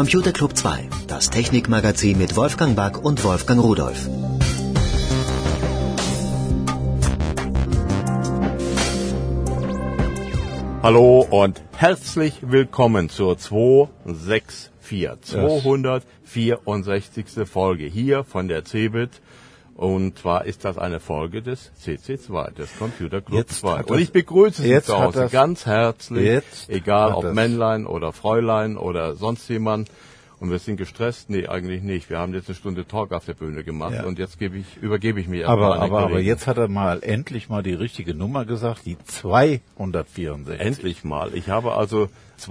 Computer Club 2, das Technikmagazin mit Wolfgang Back und Wolfgang Rudolph. Hallo und herzlich willkommen zur 264 Folge hier von der CeBIT. Und zwar ist das eine Folge des CC2, des Computer Club 2. Und ich begrüße Sie zu Hause ganz herzlich, egal ob Männlein oder Fräulein oder sonst jemand. Und wir sind gestresst? Nee, eigentlich nicht. Wir haben jetzt eine Stunde Talk auf der Bühne gemacht und jetzt übergebe ich mir aber jetzt hat er endlich mal die richtige Nummer gesagt, die 264. Endlich mal. Ich habe also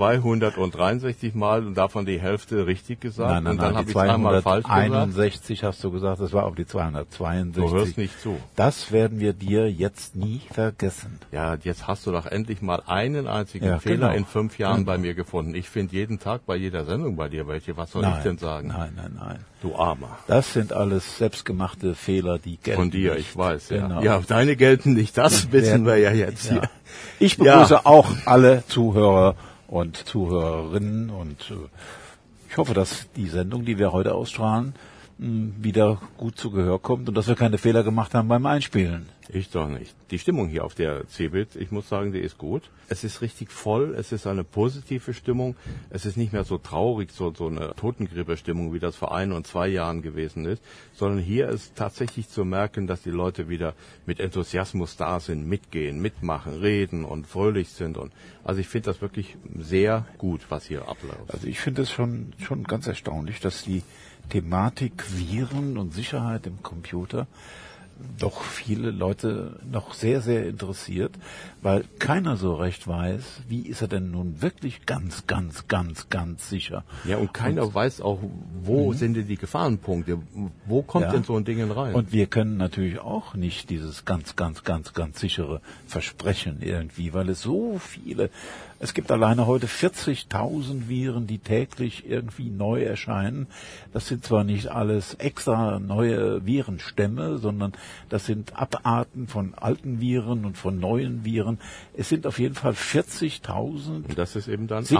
263 Mal und davon die Hälfte richtig gesagt. Nein, und dann habe ich 261 falsch gesagt. hast du gesagt, das war auf die 262. Du hörst nicht zu. Das werden wir dir jetzt nie vergessen. Ja, jetzt hast du doch endlich mal einen einzigen Fehler in 5 Jahren bei mir gefunden. Ich finde jeden Tag bei jeder Sendung bei dir welche. Was soll ich denn sagen? Nein. Du Armer. Das sind alles selbstgemachte Fehler, die gelten. Von dir, nicht. Ich weiß, genau. Ja, deine gelten nicht, das wissen wir ja jetzt hier. Ich begrüße auch alle Zuhörer und Zuhörerinnen und ich hoffe, dass die Sendung, die wir heute ausstrahlen, wieder gut zu Gehör kommt und dass wir keine Fehler gemacht haben beim Einspielen. Ich doch nicht. Die Stimmung hier auf der CeBIT, ich muss sagen, die ist gut. Es ist richtig voll, es ist eine positive Stimmung. Es ist nicht mehr so traurig, so eine Totengräberstimmung, wie das vor 1 und 2 Jahren gewesen ist, sondern hier ist tatsächlich zu merken, dass die Leute wieder mit Enthusiasmus da sind, mitgehen, mitmachen, reden und fröhlich sind. Also ich finde das wirklich sehr gut, was hier abläuft. Also ich finde es schon ganz erstaunlich, dass die Thematik Viren und Sicherheit im Computer doch viele Leute noch sehr, sehr interessiert, weil keiner so recht weiß, wie ist er denn nun wirklich ganz sicher. Ja, und keiner weiß auch, wo sind denn die Gefahrenpunkte, wo kommt denn so ein Ding rein? Und wir können natürlich auch nicht dieses ganz sichere versprechen irgendwie, weil es so viele, es gibt alleine heute 40.000 Viren, die täglich irgendwie neu erscheinen. Das sind zwar nicht alles extra neue Virenstämme, sondern das sind Abarten von alten Viren und von neuen Viren. Es sind auf jeden Fall 40.000 das ist eben dann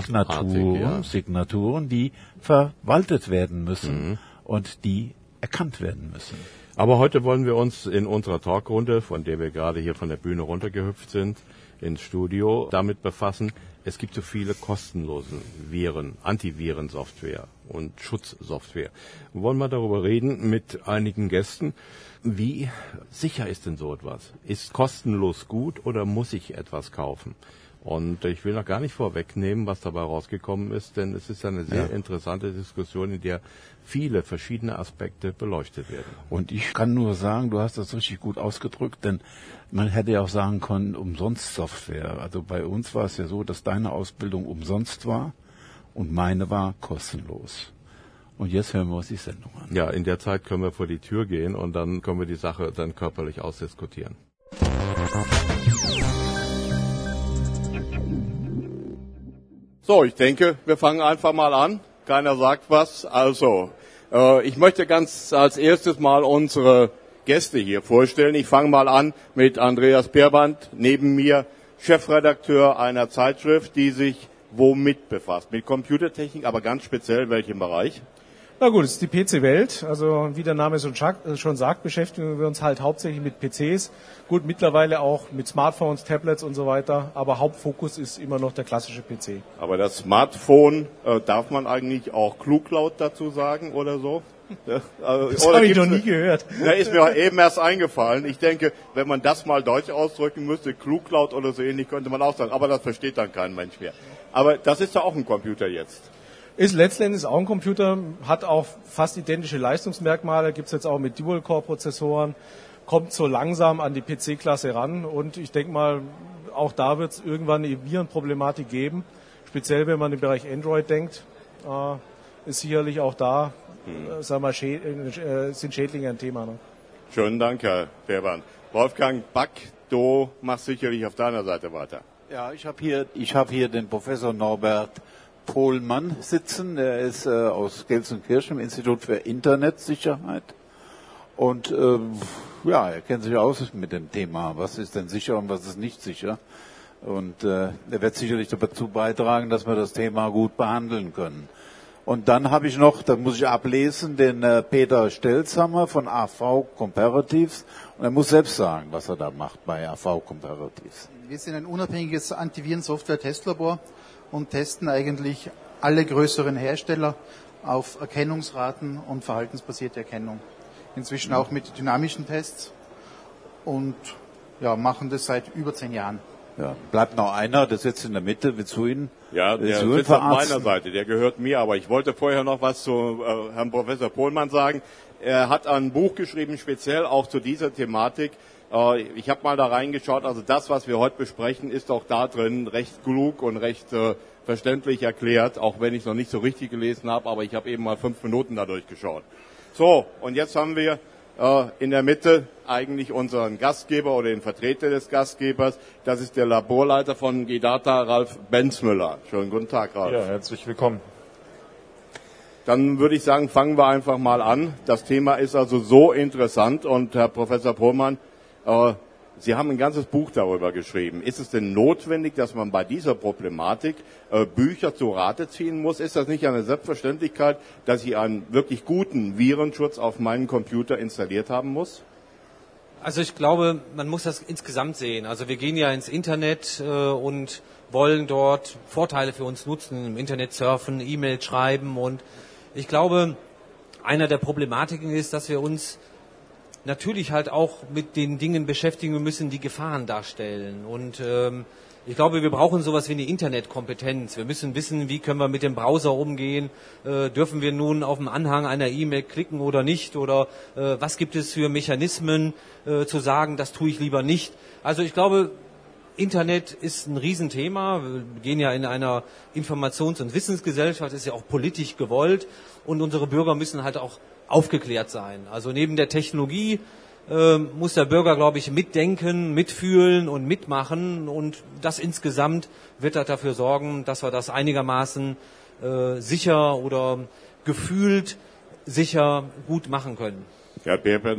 Signaturen, die verwaltet werden müssen und die erkannt werden müssen. Aber heute wollen wir uns in unserer Talkrunde, von der wir gerade hier von der Bühne runtergehüpft sind, ins Studio, damit befassen. Es gibt so viele kostenlose Viren, Antivirensoftware und Schutzsoftware. Wir wollen mal darüber reden mit einigen Gästen. Wie sicher ist denn so etwas? Ist kostenlos gut oder muss ich etwas kaufen? Und ich will noch gar nicht vorwegnehmen, was dabei rausgekommen ist, denn es ist eine sehr interessante Diskussion, in der viele verschiedene Aspekte beleuchtet werden. Und ich kann nur sagen, du hast das richtig gut ausgedrückt, denn man hätte ja auch sagen können, umsonst Software. Also bei uns war es ja so, dass deine Ausbildung umsonst war und meine war kostenlos. Und jetzt hören wir uns die Sendung an. Ja, in der Zeit können wir vor die Tür gehen und dann können wir die Sache dann körperlich ausdiskutieren. So, ich denke, wir fangen einfach mal an. Keiner sagt was. Also, ich möchte ganz als erstes mal unsere Gäste hier vorstellen. Ich fange mal an mit Andreas Peerband, neben mir Chefredakteur einer Zeitschrift, die sich womit befasst? Mit Computertechnik, aber ganz speziell welchem Bereich? Na gut, es ist die PC-Welt. Also wie der Name schon sagt, beschäftigen wir uns halt hauptsächlich mit PCs. Gut, mittlerweile auch mit Smartphones, Tablets und so weiter. Aber Hauptfokus ist immer noch der klassische PC. Aber das Smartphone, darf man eigentlich auch kluglaut dazu sagen oder so? Das habe ich noch nie gehört. Da ist mir eben erst eingefallen. Ich denke, wenn man das mal deutsch ausdrücken müsste, kluglaut oder so ähnlich, könnte man auch sagen. Aber das versteht dann kein Mensch mehr. Aber das ist ja auch ein Computer jetzt. Ist letztendlich auch ein Computer, hat auch fast identische Leistungsmerkmale, gibt es jetzt auch mit Dual-Core-Prozessoren, kommt so langsam an die PC-Klasse ran und ich denke mal, auch da wird es irgendwann eine Virenproblematik geben, speziell wenn man im Bereich Android denkt, ist sicherlich auch da, sagen wir, sind Schädlinge ein Thema. Ne? Schönen Dank, Herr Peerband. Wolfgang Back, du machst sicherlich auf deiner Seite weiter. Ja, ich hab hier den Professor Norbert Pohlmann sitzen. Er ist aus Gelsenkirchen im Institut für Internetsicherheit. Und er kennt sich aus mit dem Thema. Was ist denn sicher und was ist nicht sicher? Und er wird sicherlich dazu beitragen, dass wir das Thema gut behandeln können. Und dann habe ich noch, da muss ich ablesen, den Peter Stelzhammer von AV Comparatives. Und er muss selbst sagen, was er da macht bei AV Comparatives. Wir sind ein unabhängiges Antiviren-Software-Testlabor und testen eigentlich alle größeren Hersteller auf Erkennungsraten und verhaltensbasierte Erkennung. Inzwischen auch mit dynamischen Tests und ja, machen das seit über 10 Jahren. Ja, bleibt noch einer, der sitzt in der Mitte, willst du ihn? Ja, der sitzt auf meiner Seite, der gehört mir, aber ich wollte vorher noch was zu Herrn Professor Pohlmann sagen. Er hat ein Buch geschrieben, speziell auch zu dieser Thematik. Ich habe mal da reingeschaut, also das, was wir heute besprechen, ist auch da drin recht klug und recht verständlich erklärt, auch wenn ich es noch nicht so richtig gelesen habe, aber ich habe eben mal 5 Minuten da durchgeschaut. So, und jetzt haben wir in der Mitte eigentlich unseren Gastgeber oder den Vertreter des Gastgebers. Das ist der Laborleiter von GData, Ralf Benzmüller. Schönen guten Tag, Ralf. Ja, herzlich willkommen. Dann würde ich sagen, fangen wir einfach mal an. Das Thema ist also so interessant und Herr Professor Pohlmann, Sie haben ein ganzes Buch darüber geschrieben. Ist es denn notwendig, dass man bei dieser Problematik Bücher zu Rate ziehen muss? Ist das nicht eine Selbstverständlichkeit, dass ich einen wirklich guten Virenschutz auf meinen Computer installiert haben muss? Also ich glaube, man muss das insgesamt sehen. Also wir gehen ja ins Internet und wollen dort Vorteile für uns nutzen, im Internet surfen, E-Mail schreiben. Und ich glaube, einer der Problematiken ist, dass wir uns natürlich halt auch mit den Dingen beschäftigen müssen, die Gefahren darstellen. Und ich glaube, wir brauchen sowas wie eine Internetkompetenz. Wir müssen wissen, wie können wir mit dem Browser umgehen. Dürfen wir nun auf den Anhang einer E-Mail klicken oder nicht? Oder was gibt es für Mechanismen zu sagen, das tue ich lieber nicht? Also ich glaube, Internet ist ein Riesenthema. Wir gehen ja in einer Informations- und Wissensgesellschaft, ist ja auch politisch gewollt. Und unsere Bürger müssen halt auch aufgeklärt sein. Also neben der Technologie muss der Bürger, glaube ich, mitdenken, mitfühlen und mitmachen. Und das insgesamt wird dafür sorgen, dass wir das einigermaßen sicher oder gefühlt sicher gut machen können. Herr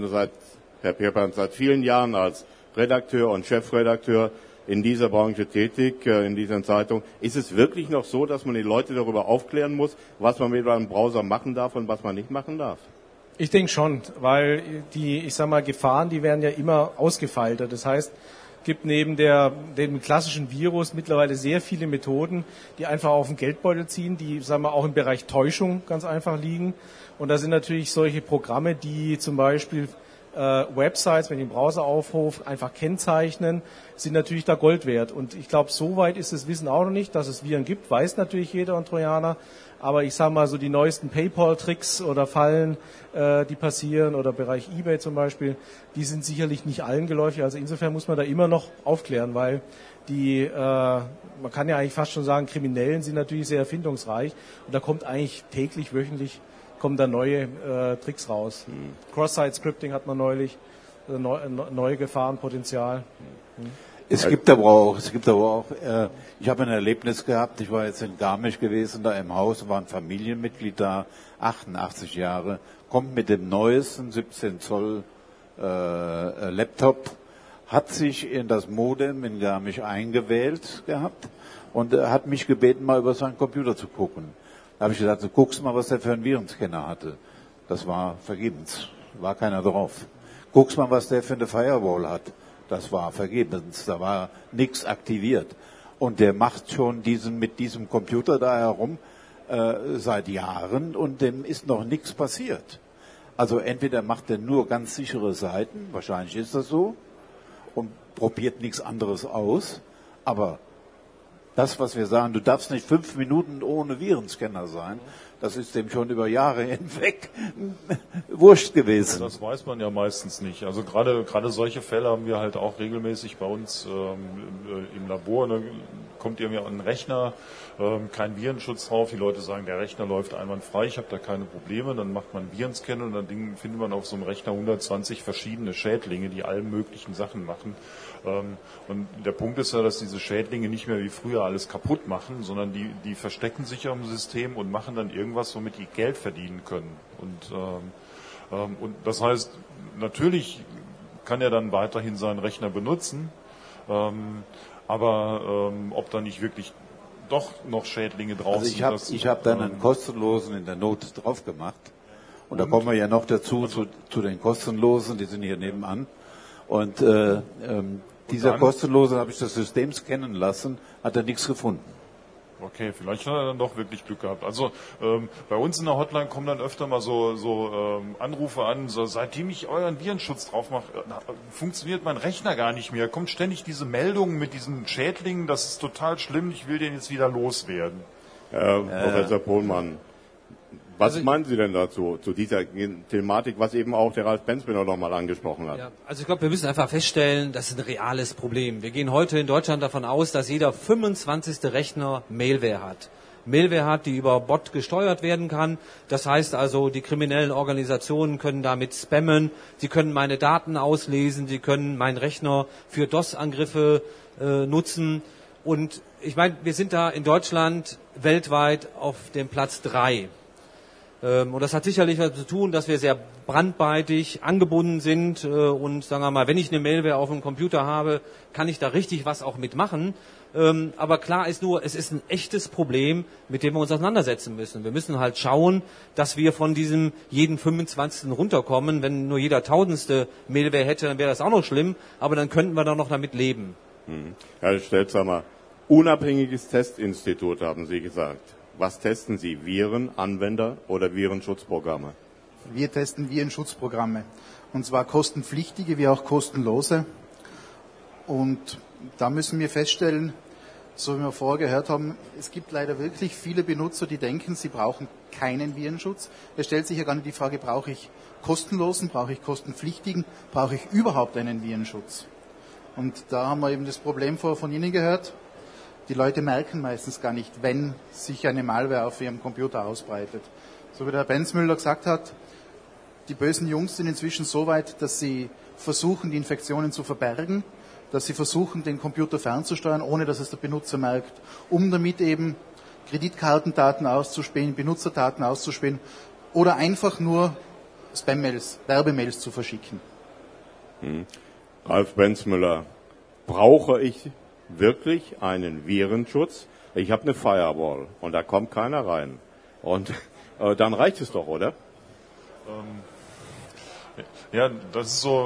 Pierpern, seit vielen Jahren als Redakteur und Chefredakteur in dieser Branche tätig, in dieser Zeitung. Ist es wirklich noch so, dass man die Leute darüber aufklären muss, was man mit einem Browser machen darf und was man nicht machen darf? Ich denke schon, weil die, Gefahren, die werden ja immer ausgefeilter. Das heißt, es gibt neben dem klassischen Virus mittlerweile sehr viele Methoden, die einfach auf den Geldbeutel ziehen, die, auch im Bereich Täuschung ganz einfach liegen. Und da sind natürlich solche Programme, die zum Beispiel Websites, wenn ich den Browser aufrufe, einfach kennzeichnen, sind natürlich da Gold wert. Und ich glaube, so weit ist das Wissen auch noch nicht, dass es Viren gibt, weiß natürlich jeder und Trojaner. Aber ich sage mal, so die neuesten PayPal-Tricks oder Fallen, die passieren, oder Bereich eBay zum Beispiel, die sind sicherlich nicht allen geläufig. Also insofern muss man da immer noch aufklären, weil die, man kann ja eigentlich fast schon sagen, Kriminellen sind natürlich sehr erfindungsreich. Und da kommt eigentlich täglich, wöchentlich, kommen da neue Tricks raus. Cross-Site-Scripting hat man neulich, neue Gefahrenpotenzial. Es gibt aber auch, ich habe ein Erlebnis gehabt, ich war jetzt in Garmisch gewesen, da im Haus, war ein Familienmitglied da, 88 Jahre, kommt mit dem neuesten 17 Zoll Laptop, hat sich in das Modem in Garmisch eingewählt gehabt und hat mich gebeten, mal über seinen Computer zu gucken. Da habe ich gesagt, du guckst mal, was der für einen Virenscanner hatte. Das war vergebens, war keiner drauf. Guckst mal, was der für eine Firewall hat. Das war vergebens, da war nichts aktiviert. Und der macht schon mit diesem Computer da herum seit Jahren und dem ist noch nichts passiert. Also entweder macht er nur ganz sichere Seiten, wahrscheinlich ist das so, und probiert nichts anderes aus, aber das, was wir sagen, du darfst nicht 5 Minuten ohne Virenscanner sein, das ist dem schon über Jahre hinweg wurscht gewesen. Das weiß man ja meistens nicht. Also gerade solche Fälle haben wir halt auch regelmäßig bei uns im Labor. Da kommt irgendwie ein Rechner, kein Virenschutz drauf. Die Leute sagen, der Rechner läuft einwandfrei, ich habe da keine Probleme. Dann macht man einen Virenscanner und dann findet man auf so einem Rechner 120 verschiedene Schädlinge, die allen möglichen Sachen machen. Und der Punkt ist ja, dass diese Schädlinge nicht mehr wie früher alles kaputt machen, sondern die verstecken sich ja im System und machen dann irgendwas, womit die Geld verdienen können. Und das heißt, natürlich kann er dann weiterhin seinen Rechner benutzen, aber ob da nicht wirklich doch noch Schädlinge drauf also sind. Ich hab dann einen kostenlosen in der Not drauf gemacht. Und da kommen wir ja noch dazu, zu den kostenlosen, die sind hier nebenan. Und dieser kostenlose, habe ich das System scannen lassen, hat er nichts gefunden. Okay, vielleicht hat er dann doch wirklich Glück gehabt. Also bei uns in der Hotline kommen dann öfter mal so Anrufe an, so, seitdem ich euren Virenschutz drauf mache, funktioniert mein Rechner gar nicht mehr. Kommt ständig diese Meldungen mit diesen Schädlingen, das ist total schlimm, ich will den jetzt wieder loswerden. Professor Pohlmann, was meinen Sie denn dazu, zu dieser Thematik, was eben auch der Ralf Benzmüller nochmal angesprochen hat? Ja, also ich glaube, wir müssen einfach feststellen, das ist ein reales Problem. Wir gehen heute in Deutschland davon aus, dass jeder 25. Rechner Mailware hat. Mailware hat, die über Bot gesteuert werden kann. Das heißt also, die kriminellen Organisationen können damit spammen, sie können meine Daten auslesen, sie können meinen Rechner für DOS-Angriffe nutzen. Und ich meine, wir sind da in Deutschland weltweit auf dem Platz 3. Und das hat sicherlich was zu tun, dass wir sehr brandbeitig angebunden sind und sagen wir mal, wenn ich eine Mailware auf dem Computer habe, kann ich da richtig was auch mitmachen. Aber klar ist nur, es ist ein echtes Problem, mit dem wir uns auseinandersetzen müssen. Wir müssen halt schauen, dass wir von diesem jeden 25. runterkommen. Wenn nur jeder 1000. Mailware hätte, dann wäre das auch noch schlimm, aber dann könnten wir da noch damit leben. Herr Stelzamer, unabhängiges Testinstitut, haben Sie gesagt. Was testen Sie? Viren, Anwender oder Virenschutzprogramme? Wir testen Virenschutzprogramme. Und zwar kostenpflichtige wie auch kostenlose. Und da müssen wir feststellen, so wie wir vorher gehört haben, es gibt leider wirklich viele Benutzer, die denken, sie brauchen keinen Virenschutz. Es stellt sich ja gar nicht die Frage, brauche ich kostenlosen, brauche ich kostenpflichtigen, brauche ich überhaupt einen Virenschutz? Und da haben wir eben das Problem von Ihnen gehört. Die Leute merken meistens gar nicht, wenn sich eine Malware auf ihrem Computer ausbreitet. So wie der Herr Benzmüller gesagt hat, die bösen Jungs sind inzwischen so weit, dass sie versuchen, die Infektionen zu verbergen, dass sie versuchen, den Computer fernzusteuern, ohne dass es der Benutzer merkt, um damit eben Kreditkartendaten auszuspähen, Benutzerdaten auszuspähen oder einfach nur Spam-Mails, Werbemails zu verschicken. Ralf Benzmüller, brauche ich wirklich einen Virenschutz? Ich habe eine Firewall und da kommt keiner rein. Und dann reicht es doch, oder? Ja, das ist so.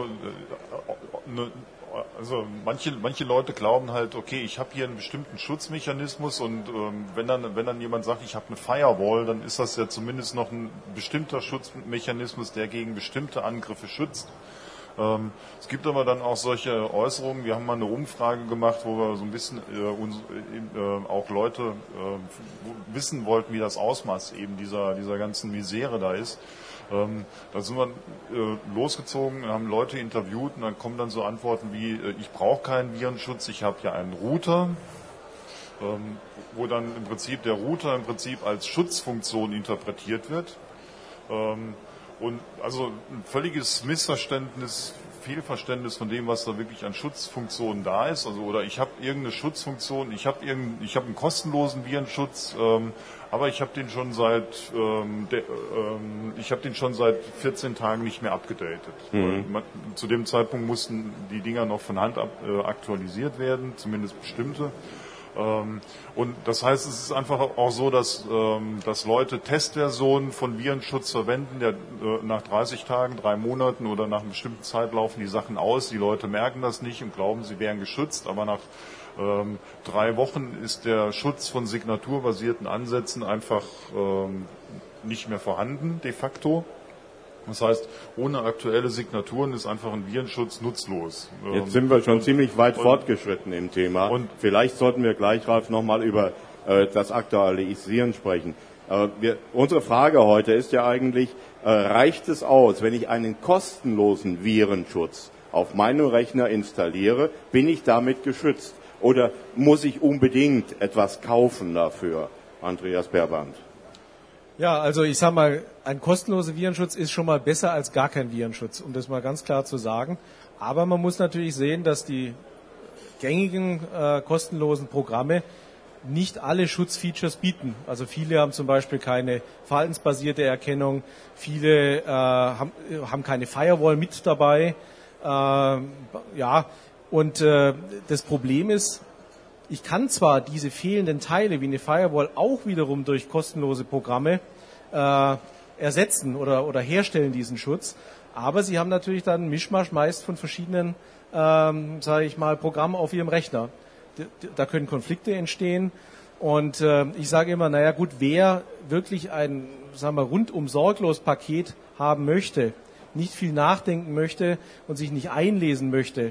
Also manche Leute glauben halt, okay, ich habe hier einen bestimmten Schutzmechanismus und wenn dann jemand sagt, ich habe eine Firewall, dann ist das ja zumindest noch ein bestimmter Schutzmechanismus, der gegen bestimmte Angriffe schützt. Es gibt aber dann auch solche Äußerungen. Wir haben mal eine Umfrage gemacht, wo wir so ein bisschen auch Leute wissen wollten, wie das Ausmaß eben dieser ganzen Misere da ist. Da sind wir losgezogen, haben Leute interviewt und dann kommen dann so Antworten wie, ich brauche keinen Virenschutz, ich habe ja einen Router, wo dann im Prinzip der Router als Schutzfunktion interpretiert wird. Und also ein völliges Fehlverständnis von dem, was da wirklich an Schutzfunktionen da ist. Also oder ich habe irgendeine Schutzfunktion, ich habe einen kostenlosen Virenschutz, aber ich habe den schon seit 14 Tagen nicht mehr abgedatet. Zu dem Zeitpunkt mussten die Dinger noch von Hand aktualisiert werden, zumindest bestimmte. Und das heißt, es ist einfach auch so, dass Leute Testversionen von Virenschutz verwenden, der nach 30 Tagen, 3 Monaten oder nach einer bestimmten Zeit laufen die Sachen aus. Die Leute merken das nicht und glauben, sie wären geschützt, aber nach 3 Wochen ist der Schutz von signaturbasierten Ansätzen einfach nicht mehr vorhanden, de facto. Das heißt, ohne aktuelle Signaturen ist einfach ein Virenschutz nutzlos. Jetzt sind wir schon ziemlich weit fortgeschritten im Thema. Und vielleicht sollten wir gleich, Ralf, nochmal über das Aktualisieren sprechen. Unsere Frage heute ist ja eigentlich, reicht es aus, wenn ich einen kostenlosen Virenschutz auf meinem Rechner installiere, bin ich damit geschützt? Oder muss ich unbedingt etwas kaufen dafür? Andreas Beerband. Ja, also ich sag mal, ein kostenloser Virenschutz ist schon mal besser als gar kein Virenschutz, um das mal ganz klar zu sagen. Aber man muss natürlich sehen, dass die gängigen kostenlosen Programme nicht alle Schutzfeatures bieten. Also viele haben zum Beispiel keine verhaltensbasierte Erkennung, viele haben keine Firewall mit dabei. Und das Problem ist, ich kann zwar diese fehlenden Teile wie eine Firewall auch wiederum durch kostenlose Programme ersetzen oder herstellen, diesen Schutz, aber Sie haben natürlich dann einen Mischmasch meist von verschiedenen, Programmen auf Ihrem Rechner. Da können Konflikte entstehen und ich sage immer, naja gut, wer wirklich ein, rundum sorglos Paket haben möchte, nicht viel nachdenken möchte und sich nicht einlesen möchte,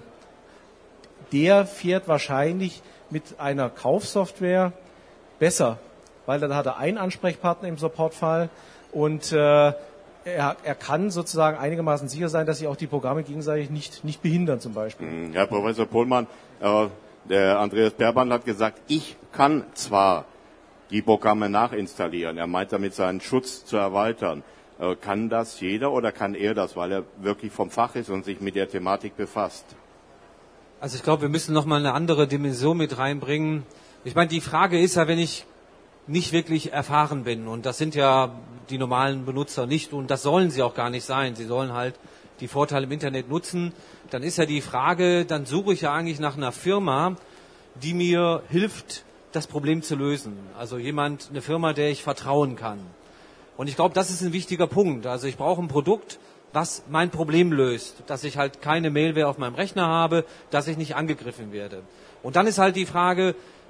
der fährt wahrscheinlich mit einer Kaufsoftware besser, weil dann hat er einen Ansprechpartner im Supportfall und er kann sozusagen einigermaßen sicher sein, dass sich auch die Programme gegenseitig nicht behindern zum Beispiel. Herr Professor Pohlmann, der Andreas Berban hat gesagt, ich kann zwar die Programme nachinstallieren, er meint damit seinen Schutz zu erweitern. Kann das jeder oder kann er das, weil er wirklich vom Fach ist und sich mit der Thematik befasst? Also ich glaube, wir müssen nochmal eine andere Dimension mit reinbringen. Ich meine, die Frage ist ja, wenn ich nicht wirklich erfahren bin, und das sind ja die normalen Benutzer nicht, und das sollen sie auch gar nicht sein, sie sollen halt die Vorteile im Internet nutzen, dann ist ja die Frage, dann suche ich ja eigentlich nach einer Firma, die mir hilft, das Problem zu lösen. Also eine Firma, der ich vertrauen kann. Und ich glaube, das ist ein wichtiger Punkt. Also ich brauche ein Produkt, was mein Problem löst, dass ich halt keine Mailware auf meinem Rechner habe, dass ich nicht angegriffen werde. Und dann ist halt die Frage,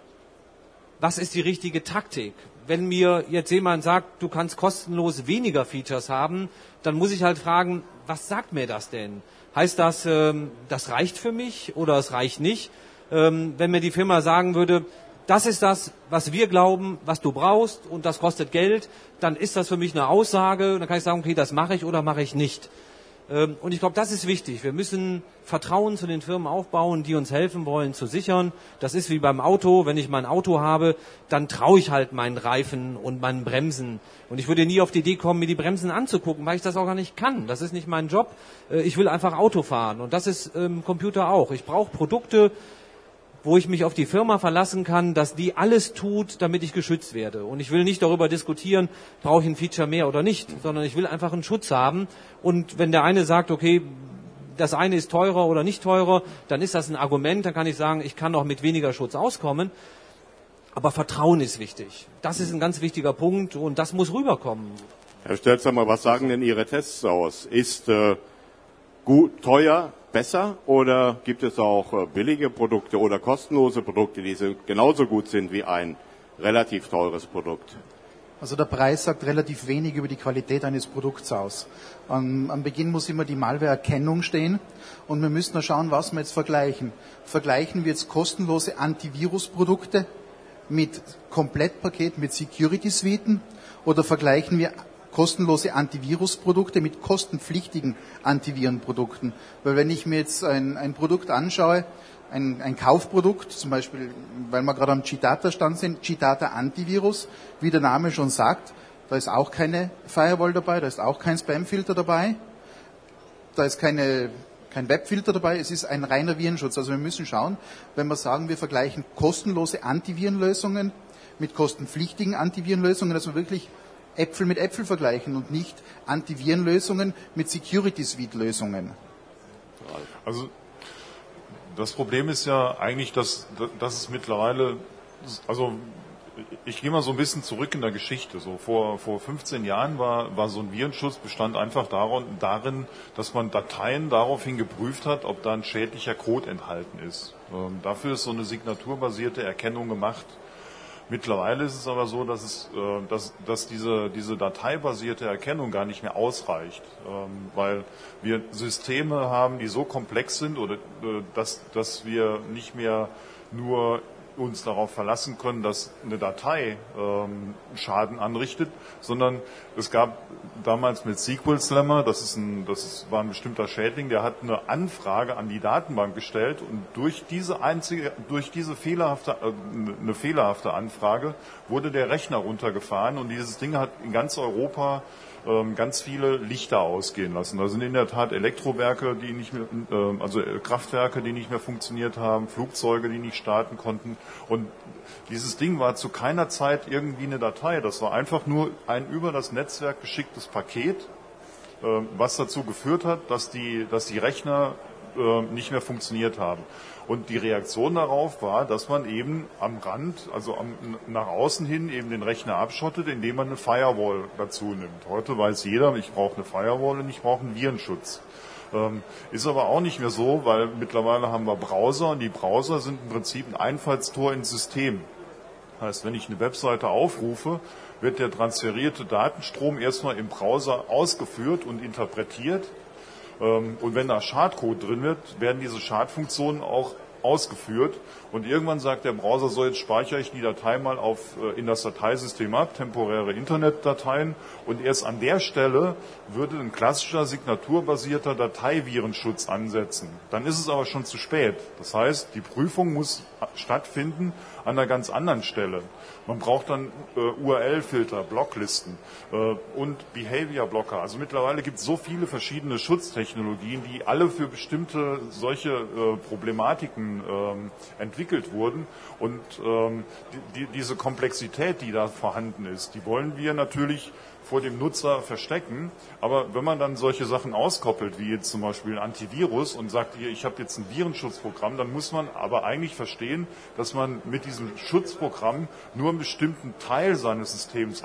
was ist die richtige Taktik? Wenn mir jetzt jemand sagt, du kannst kostenlos weniger Features haben, dann muss ich halt fragen, was sagt mir das denn? Heißt das, das reicht für mich oder es reicht nicht? Wenn mir die Firma sagen würde, das ist das, was wir glauben, was du brauchst und das kostet Geld, dann ist das für mich eine Aussage und dann kann ich sagen, okay, das mache ich oder mache ich nicht. Und ich glaube, das ist wichtig. Wir müssen Vertrauen zu den Firmen aufbauen, die uns helfen wollen, zu sichern. Das ist wie beim Auto. Wenn ich mein Auto habe, dann traue ich halt meinen Reifen und meinen Bremsen. Und ich würde nie auf die Idee kommen, mir die Bremsen anzugucken, weil ich das auch gar nicht kann. Das ist nicht mein Job. Ich will einfach Auto fahren. Und das ist im Computer auch. Ich brauche Produkte, wo ich mich auf die Firma verlassen kann, dass die alles tut, damit ich geschützt werde. Und ich will nicht darüber diskutieren, brauche ich ein Feature mehr oder nicht, sondern ich will einfach einen Schutz haben. Und wenn der eine sagt, okay, das eine ist teurer oder nicht teurer, dann ist das ein Argument, dann kann ich sagen, ich kann auch mit weniger Schutz auskommen. Aber Vertrauen ist wichtig. Das ist ein ganz wichtiger Punkt und das muss rüberkommen. Herr Stelzhammer, was sagen denn Ihre Tests aus? Ist gut, teuer, besser oder gibt es auch billige Produkte oder kostenlose Produkte, die genauso gut sind wie ein relativ teures Produkt? Also der Preis sagt relativ wenig über die Qualität eines Produkts aus. Am Beginn muss immer die Malware-Erkennung stehen und wir müssen schauen, was wir jetzt vergleichen. Vergleichen wir jetzt kostenlose Antivirus-Produkte mit Komplettpaket, mit Security-Suiten oder vergleichen wir kostenlose Antivirusprodukte mit kostenpflichtigen Antivirenprodukten. Weil wenn ich mir jetzt ein Produkt anschaue, ein Kaufprodukt, zum Beispiel, weil wir gerade am Chitata-Stand sind, Chitata Antivirus, wie der Name schon sagt, da ist auch keine Firewall dabei, da ist auch kein Spamfilter dabei, da ist kein Webfilter dabei, es ist ein reiner Virenschutz. Also wir müssen schauen, wenn wir sagen, wir vergleichen kostenlose Antivirenlösungen mit kostenpflichtigen Antivirenlösungen, dass wir wirklich Äpfel mit Äpfel vergleichen und nicht Antivirenlösungen mit Security-Suite-Lösungen. Also das Problem ist ja eigentlich, dass es mittlerweile, also ich gehe mal so ein bisschen zurück in der Geschichte. So vor 15 Jahren war so ein Virenschutz bestand einfach darin, dass man Dateien daraufhin geprüft hat, ob da ein schädlicher Code enthalten ist. Dafür ist so eine signaturbasierte Erkennung gemacht. Mittlerweile ist es aber so, dass diese dateibasierte Erkennung gar nicht mehr ausreicht, weil wir Systeme haben, die so komplex sind, oder dass wir nicht mehr nur uns darauf verlassen können, dass eine Datei Schaden anrichtet, sondern es gab damals mit SQL Slammer, war ein bestimmter Schädling, der hat eine Anfrage an die Datenbank gestellt und durch diese fehlerhafte Anfrage wurde der Rechner runtergefahren und dieses Ding hat in ganz Europa ganz viele Lichter ausgehen lassen. Da sind in der Tat Elektrowerke, die nicht mehr, also Kraftwerke, die nicht mehr funktioniert haben, Flugzeuge, die nicht starten konnten. Und dieses Ding war zu keiner Zeit irgendwie eine Datei. Das war einfach nur ein über das Netzwerk geschicktes Paket, was dazu geführt hat, dass die Rechner nicht mehr funktioniert haben. Und die Reaktion darauf war, dass man eben am Rand, also nach außen hin eben den Rechner abschottet, indem man eine Firewall dazu nimmt. Heute weiß jeder, ich brauche eine Firewall und ich brauche einen Virenschutz. Ist aber auch nicht mehr so, weil mittlerweile haben wir Browser und die Browser sind im Prinzip ein Einfallstor ins System. Das heißt, wenn ich eine Webseite aufrufe, wird der transferierte Datenstrom erstmal im Browser ausgeführt und interpretiert. Und wenn da Schadcode drin wird, werden diese Schadfunktionen auch ausgeführt. Und irgendwann sagt der Browser, so jetzt speichere ich die Datei mal in das Dateisystem ab, temporäre Internetdateien. Und erst an der Stelle würde ein klassischer signaturbasierter Dateivirenschutz ansetzen. Dann ist es aber schon zu spät. Das heißt, die Prüfung muss stattfinden an einer ganz anderen Stelle. Man braucht dann URL-Filter, Blocklisten und Behavior-Blocker. Also mittlerweile gibt es so viele verschiedene Schutztechnologien, die alle für bestimmte solche Problematiken entwickelt wurden. Und diese Komplexität, die da vorhanden ist, die wollen wir natürlich vor dem Nutzer verstecken. Aber wenn man dann solche Sachen auskoppelt, wie jetzt zum Beispiel ein Antivirus und sagt, hier, ich habe jetzt ein Virenschutzprogramm, dann muss man aber eigentlich verstehen, dass man mit diesem Schutzprogramm nur einen bestimmten Teil seines Systems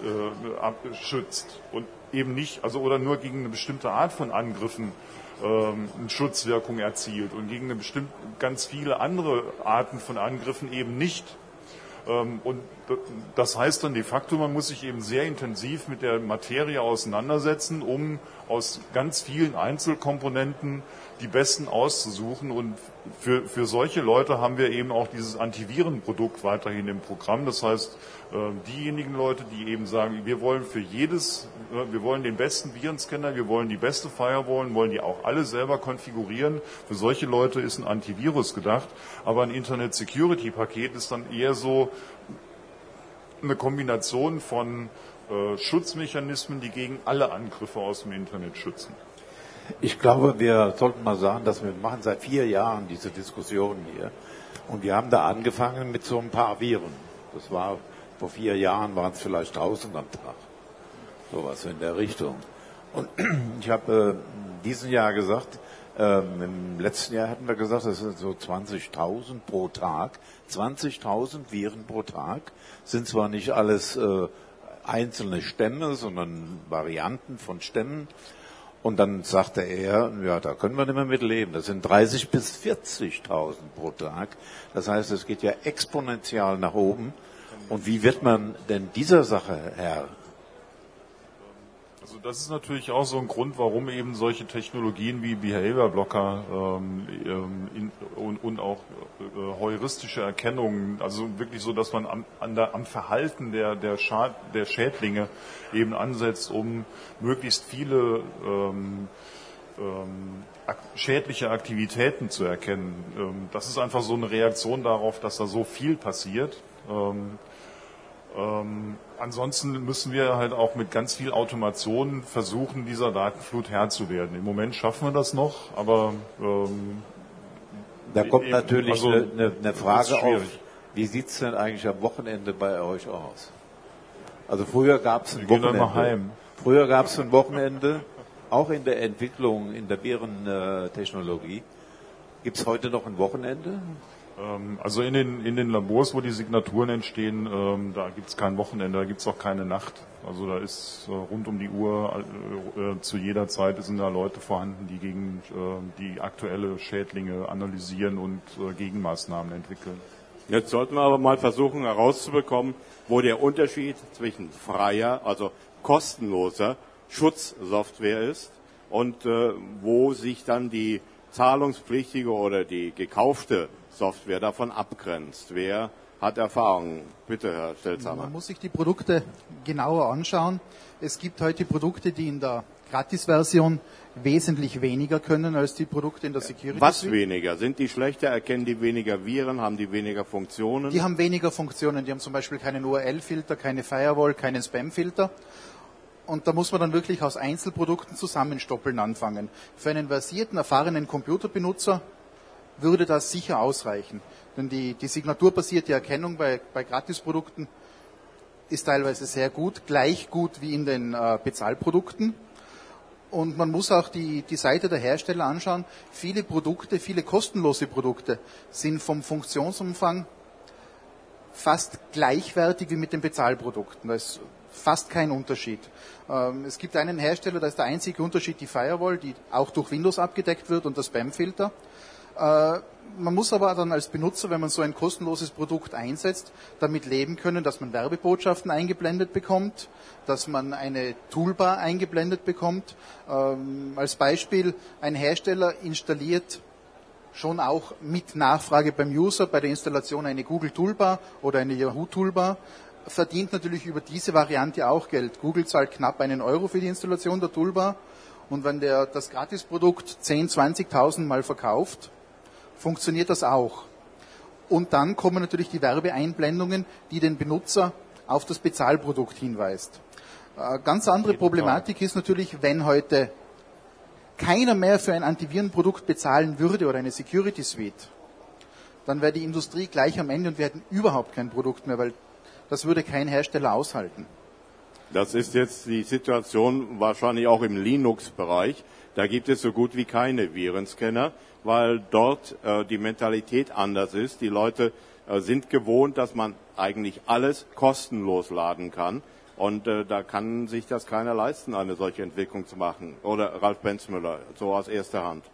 schützt und eben nicht, also oder nur gegen eine bestimmte Art von Angriffen eine Schutzwirkung erzielt und gegen eine bestimmte, ganz viele andere Arten von Angriffen eben nicht. Und das heißt dann de facto, man muss sich eben sehr intensiv mit der Materie auseinandersetzen, um aus ganz vielen Einzelkomponenten die besten auszusuchen. Und für solche Leute haben wir eben auch dieses Antivirenprodukt weiterhin im Programm. Das heißt, diejenigen Leute, die eben sagen, wir wollen wir wollen den besten Virenscanner, wir wollen die beste Firewall, wollen die auch alle selber konfigurieren. Für solche Leute ist ein Antivirus gedacht. Aber ein Internet-Security-Paket ist dann eher so eine Kombination von Schutzmechanismen, die gegen alle Angriffe aus dem Internet schützen. Ich glaube, wir sollten mal sagen, dass wir machen seit 4 Jahren diese Diskussion hier. Und wir haben da angefangen mit so ein paar Viren. Das war, vor 4 Jahren waren es vielleicht 1000 am Tag. Sowas in der Richtung. Und ich habe diesen Jahr gesagt, im letzten Jahr hatten wir gesagt, das sind so 20.000 pro Tag. 20.000 Viren pro Tag sind zwar nicht alles einzelne Stämme, sondern Varianten von Stämmen. Und dann sagte er, ja, da können wir nicht mehr mit leben. Das sind 30.000 bis 40.000 pro Tag. Das heißt, es geht ja exponentiell nach oben. Und wie wird man denn dieser Sache Herr? Also das ist natürlich auch so ein Grund, warum eben solche Technologien wie Behavior Blocker und auch heuristische Erkennung, also wirklich so, dass man am Verhalten der Schädlinge eben ansetzt, um möglichst viele schädliche Aktivitäten zu erkennen. Das ist einfach so eine Reaktion darauf, dass da so viel passiert. Ansonsten müssen wir halt auch mit ganz viel Automation versuchen, dieser Datenflut Herr zu werden. Im Moment schaffen wir das noch, aber da kommt natürlich also, eine Frage auf. Wie sieht's denn eigentlich am Wochenende bei euch aus? Also früher gab es ein Wochenende. Früher gab es ein Wochenende, auch in der Entwicklung, in der Virentechnologie. Gibt es heute noch ein Wochenende? Also in den Labors, wo die Signaturen entstehen, da gibt es kein Wochenende, da gibt es auch keine Nacht. Also da ist rund um die Uhr, zu jeder Zeit sind da Leute vorhanden, die gegen die aktuelle Schädlinge analysieren und Gegenmaßnahmen entwickeln. Jetzt sollten wir aber mal versuchen herauszubekommen, wo der Unterschied zwischen freier, also kostenloser Schutzsoftware ist und wo sich dann die zahlungspflichtige oder die gekaufte Software davon abgrenzt. Wer hat Erfahrung? Bitte, Herr Stelzamer. Man muss sich die Produkte genauer anschauen. Es gibt heute Produkte, die in der Gratis-Version wesentlich weniger können als die Produkte in der Security. Was weniger? Sind die schlechter? Erkennen die weniger Viren? Haben die weniger Funktionen? Die haben weniger Funktionen. Die haben zum Beispiel keinen URL-Filter, keine Firewall, keinen Spam-Filter. Und da muss man dann wirklich aus Einzelprodukten zusammenstoppeln anfangen. Für einen versierten, erfahrenen Computerbenutzer würde das sicher ausreichen. Denn die signaturbasierte Erkennung bei Gratisprodukten ist teilweise sehr gut, gleich gut wie in den Bezahlprodukten. Und man muss auch die Seite der Hersteller anschauen. Viele Produkte, viele kostenlose Produkte sind vom Funktionsumfang fast gleichwertig wie mit den Bezahlprodukten. Da ist fast kein Unterschied. Es gibt einen Hersteller, da ist der einzige Unterschied die Firewall, die auch durch Windows abgedeckt wird und das Spamfilter. Man muss aber dann als Benutzer, wenn man so ein kostenloses Produkt einsetzt, damit leben können, dass man Werbebotschaften eingeblendet bekommt, dass man eine Toolbar eingeblendet bekommt. Als Beispiel, ein Hersteller installiert schon auch mit Nachfrage beim User bei der Installation eine Google Toolbar oder eine Yahoo Toolbar, verdient natürlich über diese Variante auch Geld. Google zahlt knapp €1 für die Installation der Toolbar und wenn der das Gratisprodukt 10.000, 20.000 Mal verkauft, funktioniert das auch. Und dann kommen natürlich die Werbeeinblendungen, die den Benutzer auf das Bezahlprodukt hinweist. Ganz andere Problematik ist natürlich, wenn heute keiner mehr für ein Antivirenprodukt bezahlen würde oder eine Security Suite, dann wäre die Industrie gleich am Ende und wir hätten überhaupt kein Produkt mehr, weil das würde kein Hersteller aushalten. Das ist jetzt die Situation wahrscheinlich auch im Linux-Bereich. Da gibt es so gut wie keine Virenscanner, weil dort die Mentalität anders ist. Die Leute sind gewohnt, dass man eigentlich alles kostenlos laden kann. Und da kann sich das keiner leisten, eine solche Entwicklung zu machen. Oder Ralf Benzmüller, so aus erster Hand.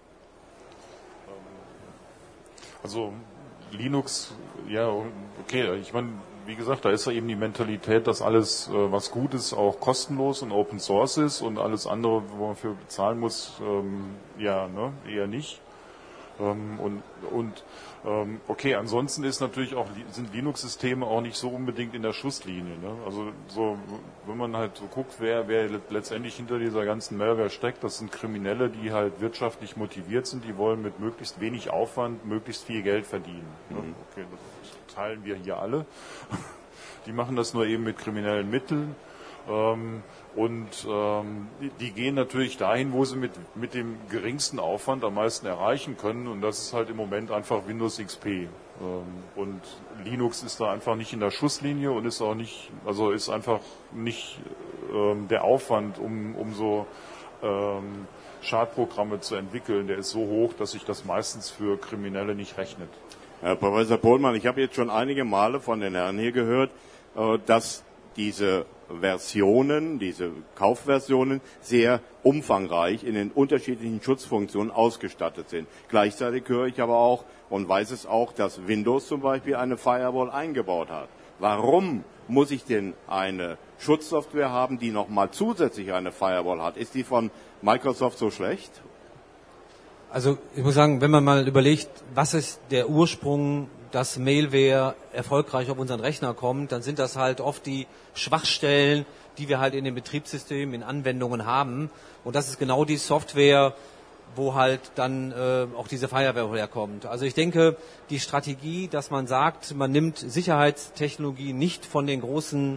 Also Linux, ja, okay, ich meine, wie gesagt, da ist ja eben die Mentalität, dass alles, was gut ist, auch kostenlos und Open Source ist und alles andere, wo man für bezahlen muss, eher nicht. Okay, ansonsten ist natürlich auch, sind Linux-Systeme auch nicht so unbedingt in der Schusslinie. Ne? Also so, wenn man halt so guckt, wer letztendlich hinter dieser ganzen Malware steckt, das sind Kriminelle, die halt wirtschaftlich motiviert sind, die wollen mit möglichst wenig Aufwand möglichst viel Geld verdienen. Ne? Okay, das teilen wir hier alle. Die machen das nur eben mit kriminellen Mitteln. Die gehen natürlich dahin, wo sie mit dem geringsten Aufwand am meisten erreichen können und das ist halt im Moment einfach Windows XP. Und Linux ist da einfach nicht in der Schusslinie und ist auch nicht, also ist einfach nicht der Aufwand, um so Schadprogramme zu entwickeln, der ist so hoch, dass sich das meistens für Kriminelle nicht rechnet. Herr Professor Pohlmann, ich habe jetzt schon einige Male von den Herren hier gehört, dass diese Versionen, diese Kaufversionen sehr umfangreich in den unterschiedlichen Schutzfunktionen ausgestattet sind. Gleichzeitig höre ich aber auch und weiß es auch, dass Windows zum Beispiel eine Firewall eingebaut hat. Warum muss ich denn eine Schutzsoftware haben, die nochmal zusätzlich eine Firewall hat? Ist die von Microsoft so schlecht? Also ich muss sagen, wenn man mal überlegt, was ist der Ursprung, dass Malware erfolgreich auf unseren Rechner kommt, dann sind das halt oft die Schwachstellen, die wir halt in den Betriebssystemen, in Anwendungen haben. Und das ist genau die Software, wo halt dann auch diese Firewall herkommt. Also ich denke, die Strategie, dass man sagt, man nimmt Sicherheitstechnologie nicht von den großen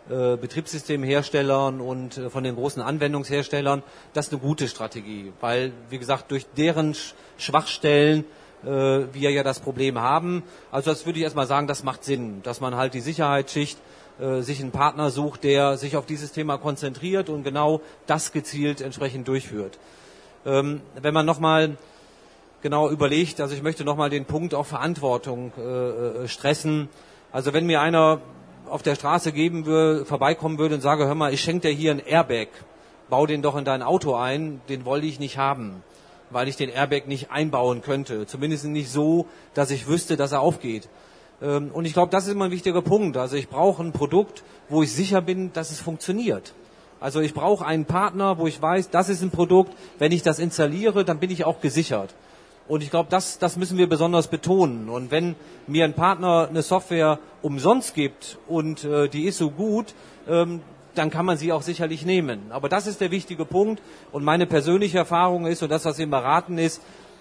Betriebssystemherstellern und von den großen Anwendungsherstellern, das ist eine gute Strategie, weil, wie gesagt, durch deren Schwachstellen wir ja das Problem haben. Also das würde ich erstmal sagen, das macht Sinn, dass man halt die Sicherheitsschicht sich einen Partner sucht, der sich auf dieses Thema konzentriert und genau das gezielt entsprechend durchführt. Wenn man nochmal genau überlegt, also ich möchte nochmal den Punkt auf Verantwortung stressen. Also wenn mir einer auf der Straße vorbeikommen würde und sage, hör mal, ich schenke dir hier einen Airbag, bau den doch in dein Auto ein, den wollte ich nicht haben, weil ich den Airbag nicht einbauen könnte. Zumindest nicht so, dass ich wüsste, dass er aufgeht. Und ich glaube, das ist immer ein wichtiger Punkt. Also ich brauche ein Produkt, wo ich sicher bin, dass es funktioniert. Also ich brauche einen Partner, wo ich weiß, das ist ein Produkt, wenn ich das installiere, dann bin ich auch gesichert. Und ich glaube, das müssen wir besonders betonen. Und wenn mir ein Partner eine Software umsonst gibt und die ist so gut, dann kann man sie auch sicherlich nehmen. Aber das ist der wichtige Punkt. Und meine persönliche Erfahrung ist, und das, was ihm beraten ist,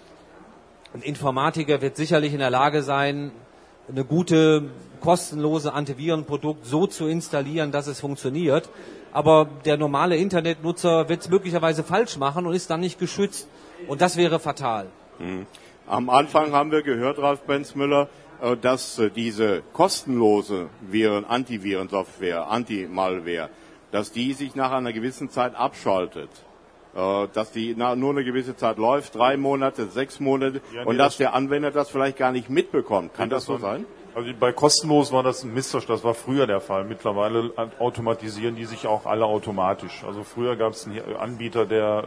ein Informatiker wird sicherlich in der Lage sein, eine gute, kostenlose Antivirenprodukt so zu installieren, dass es funktioniert. Aber der normale Internetnutzer wird es möglicherweise falsch machen und ist dann nicht geschützt. Und das wäre fatal. Am Anfang haben wir gehört, Ralf Benzmüller, dass diese kostenlose Antivirensoftware, Anti-Malware, dass die sich nach einer gewissen Zeit abschaltet. dass die nur eine gewisse Zeit läuft, 3 Monate, 6 Monate, und dass der Anwender das vielleicht gar nicht mitbekommt. Kann das so sein? Also bei kostenlos war das ein Missverständnis, das war früher der Fall. Mittlerweile automatisieren die sich auch alle automatisch. Also früher gab es einen Anbieter,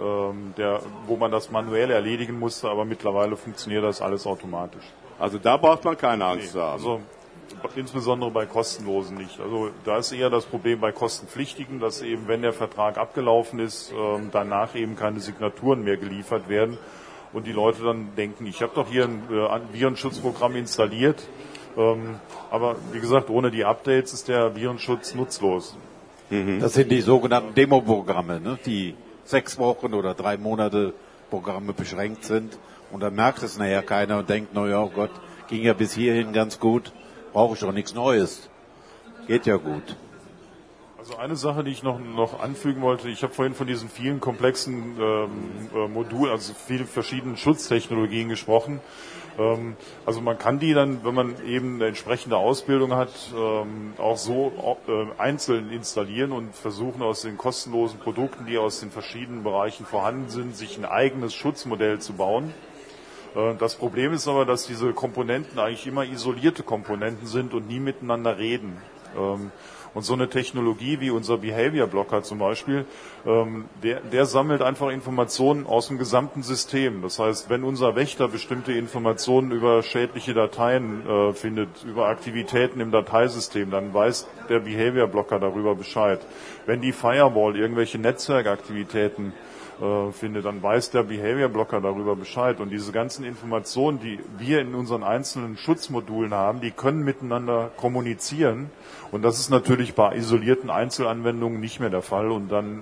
wo man das manuell erledigen musste, aber mittlerweile funktioniert das alles automatisch. Also da braucht man keine Angst zu haben. Also insbesondere bei kostenlosen nicht. Also da ist eher das Problem bei kostenpflichtigen, dass eben, wenn der Vertrag abgelaufen ist, danach eben keine Signaturen mehr geliefert werden und die Leute dann denken, ich habe doch hier ein Virenschutzprogramm installiert, aber wie gesagt, ohne die Updates ist der Virenschutz nutzlos. Das sind die sogenannten Demo-Programme, ne? Die 6 Wochen oder 3 Monate Programme beschränkt sind. Und dann merkt es nachher keiner und denkt, na ja, oh Gott, ging ja bis hierhin ganz gut, brauche ich doch nichts Neues. Geht ja gut. Also eine Sache, die ich noch anfügen wollte, ich habe vorhin von diesen vielen komplexen Modulen, also vielen verschiedenen Schutztechnologien gesprochen. Also man kann die dann, wenn man eben eine entsprechende Ausbildung hat, auch so einzeln installieren und versuchen aus den kostenlosen Produkten, die aus den verschiedenen Bereichen vorhanden sind, sich ein eigenes Schutzmodell zu bauen. Das Problem ist aber, dass diese Komponenten eigentlich immer isolierte Komponenten sind und nie miteinander reden. Und so eine Technologie wie unser Behavior Blocker zum Beispiel, der sammelt einfach Informationen aus dem gesamten System. Das heißt, wenn unser Wächter bestimmte Informationen über schädliche Dateien findet, über Aktivitäten im Dateisystem, dann weiß der Behavior Blocker darüber Bescheid. Wenn die Firewall irgendwelche Netzwerkaktivitäten findet, dann weiß der Behavior Blocker darüber Bescheid. Und diese ganzen Informationen, die wir in unseren einzelnen Schutzmodulen haben, die können miteinander kommunizieren. Und das ist natürlich bei isolierten Einzelanwendungen nicht mehr der Fall. Und dann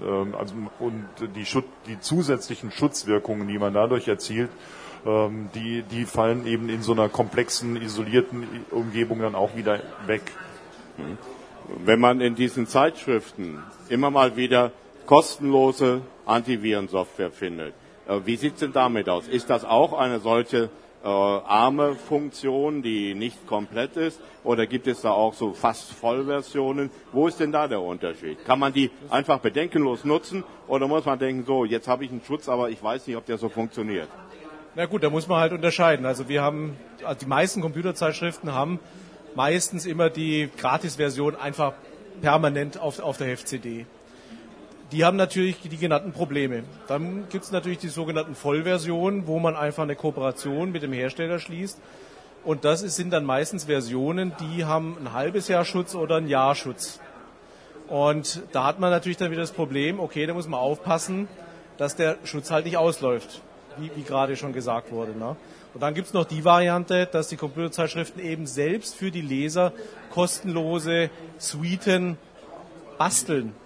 die zusätzlichen Schutzwirkungen, die man dadurch erzielt, die fallen eben in so einer komplexen, isolierten Umgebung dann auch wieder weg. Wenn man in diesen Zeitschriften immer mal wieder kostenlose Antivirensoftware findet. Wie sieht es denn damit aus? Ist das auch eine solche arme Funktion, die nicht komplett ist? Oder gibt es da auch so fast Vollversionen? Wo ist denn da der Unterschied? Kann man die einfach bedenkenlos nutzen? Oder muss man denken, so, jetzt habe ich einen Schutz, aber ich weiß nicht, ob der so funktioniert? Na gut, da muss man halt unterscheiden. Also die meisten Computerzeitschriften haben meistens immer die Gratis-Version einfach permanent auf der Heft-CD. Die haben natürlich die genannten Probleme. Dann gibt es natürlich die sogenannten Vollversionen, wo man einfach eine Kooperation mit dem Hersteller schließt. Und sind dann meistens Versionen, die haben ein halbes Jahr Schutz oder ein Jahr Schutz. Und da hat man natürlich dann wieder das Problem, okay, da muss man aufpassen, dass der Schutz halt nicht ausläuft, wie gerade schon gesagt wurde. Ne? Und dann gibt es noch die Variante, dass die Computerzeitschriften eben selbst für die Leser kostenlose Suiten basteln.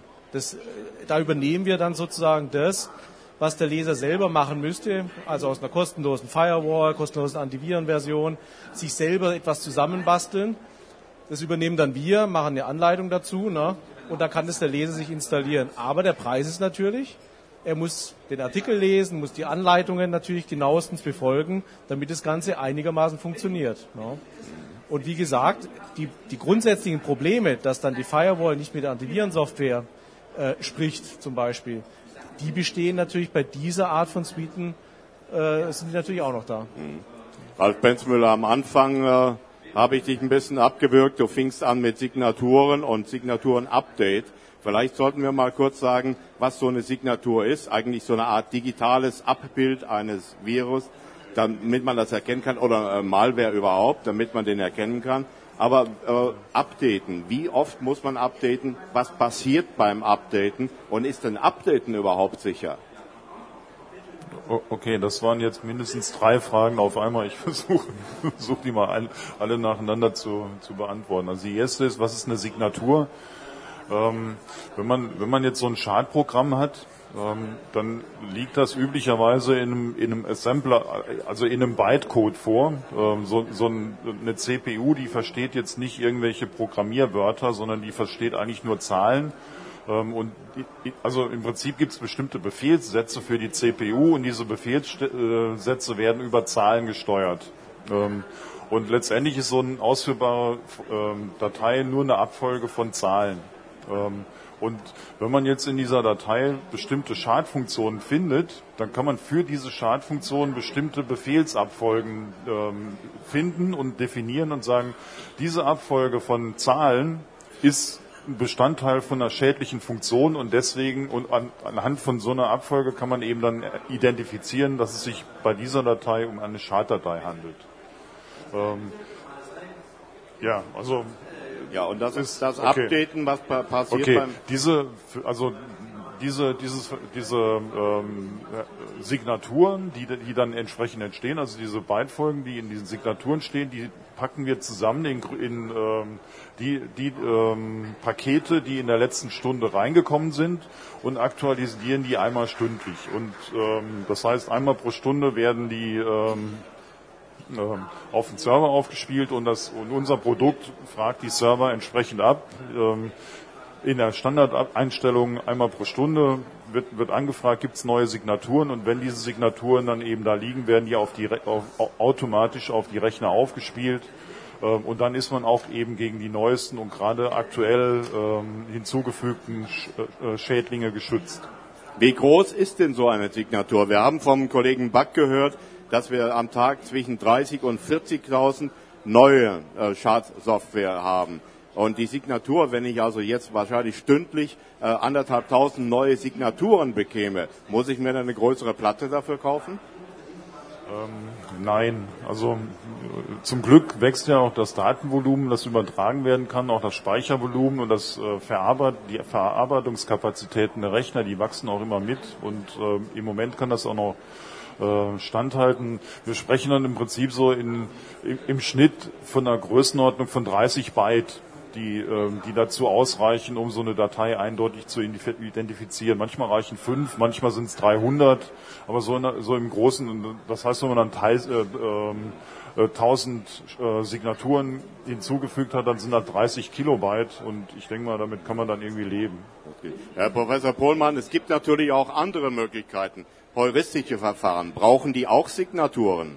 Da übernehmen wir dann sozusagen das, was der Leser selber machen müsste, also aus einer kostenlosen Firewall, kostenlosen Antivirenversion, sich selber etwas zusammenbasteln. Das übernehmen dann wir, machen eine Anleitung dazu, ne? Und da kann das der Leser sich installieren. Aber der Preis ist natürlich, er muss den Artikel lesen, muss die Anleitungen natürlich genauestens befolgen, damit das Ganze einigermaßen funktioniert. Ne? Und wie gesagt, die grundsätzlichen Probleme, dass dann die Firewall nicht mit der Antivirensoftware spricht zum Beispiel, die bestehen natürlich bei dieser Art von Suiten, sind die natürlich auch noch da. Ralf Benzmüller, am Anfang habe ich dich ein bisschen abgewürgt. Du fingst an mit Signaturen und Signaturen-Update. Vielleicht sollten wir mal kurz sagen, was so eine Signatur ist. Eigentlich so eine Art digitales Abbild eines Virus, damit man das erkennen kann, oder Malware überhaupt, damit man den erkennen kann. Aber updaten, wie oft muss man updaten? Was passiert beim Updaten? Und ist denn Updaten überhaupt sicher? Okay, das waren jetzt mindestens 3 Fragen auf einmal. Ich versuche die mal alle nacheinander zu beantworten. Also die erste ist, was ist eine Signatur? Wenn man jetzt so ein Schadprogramm hat, dann liegt das üblicherweise in einem Assembler, also in einem Bytecode vor. Eine CPU, die versteht jetzt nicht irgendwelche Programmierwörter, sondern die versteht eigentlich nur Zahlen. Also im Prinzip gibt es bestimmte Befehlssätze für die CPU und diese Befehlssätze werden über Zahlen gesteuert. Und letztendlich ist so eine ausführbare Datei nur eine Abfolge von Zahlen. Und wenn man jetzt in dieser Datei bestimmte Schadfunktionen findet, dann kann man für diese Schadfunktionen bestimmte Befehlsabfolgen finden und definieren und sagen, diese Abfolge von Zahlen ist ein Bestandteil von einer schädlichen Funktion und deswegen und anhand von so einer Abfolge kann man eben dann identifizieren, dass es sich bei dieser Datei um eine Schaddatei handelt. Ja, und das ist das Updaten, was passiert beim... Diese Signaturen, die dann entsprechend entstehen, also diese Bytefolgen, die in diesen Signaturen stehen, die packen wir zusammen in die Pakete, die in der letzten Stunde reingekommen sind und aktualisieren die einmal stündlich. Und das heißt, einmal pro Stunde werden die auf den Server aufgespielt und unser Produkt fragt die Server entsprechend ab. In der Standardeinstellung einmal pro Stunde wird angefragt, gibt es neue Signaturen und wenn diese Signaturen dann eben da liegen, werden die automatisch auf die Rechner aufgespielt und dann ist man auch eben gegen die neuesten und gerade aktuell hinzugefügten Schädlinge geschützt. Wie groß ist denn so eine Signatur? Wir haben vom Kollegen Back gehört, dass wir am Tag zwischen 30 und 40.000 neue Schadsoftware haben. Und die Signatur, wenn ich also jetzt wahrscheinlich stündlich 1.500 neue Signaturen bekäme, muss ich mir dann eine größere Platte dafür kaufen? Nein, also zum Glück wächst ja auch das Datenvolumen, das übertragen werden kann, auch das Speichervolumen und die Verarbeitungskapazitäten der Rechner, die wachsen auch immer mit und im Moment kann das auch noch standhalten. Wir sprechen dann im Prinzip so im Schnitt von einer Größenordnung von 30 Byte, die dazu ausreichen, um so eine Datei eindeutig zu identifizieren. Manchmal reichen 5, manchmal sind es 300, aber so im Großen, das heißt, wenn man dann 1000 Signaturen hinzugefügt hat, dann sind das 30 Kilobyte und ich denke mal, damit kann man dann irgendwie leben. Okay. Herr Professor Pohlmann, es gibt natürlich auch andere Möglichkeiten. Heuristische Verfahren, brauchen die auch Signaturen?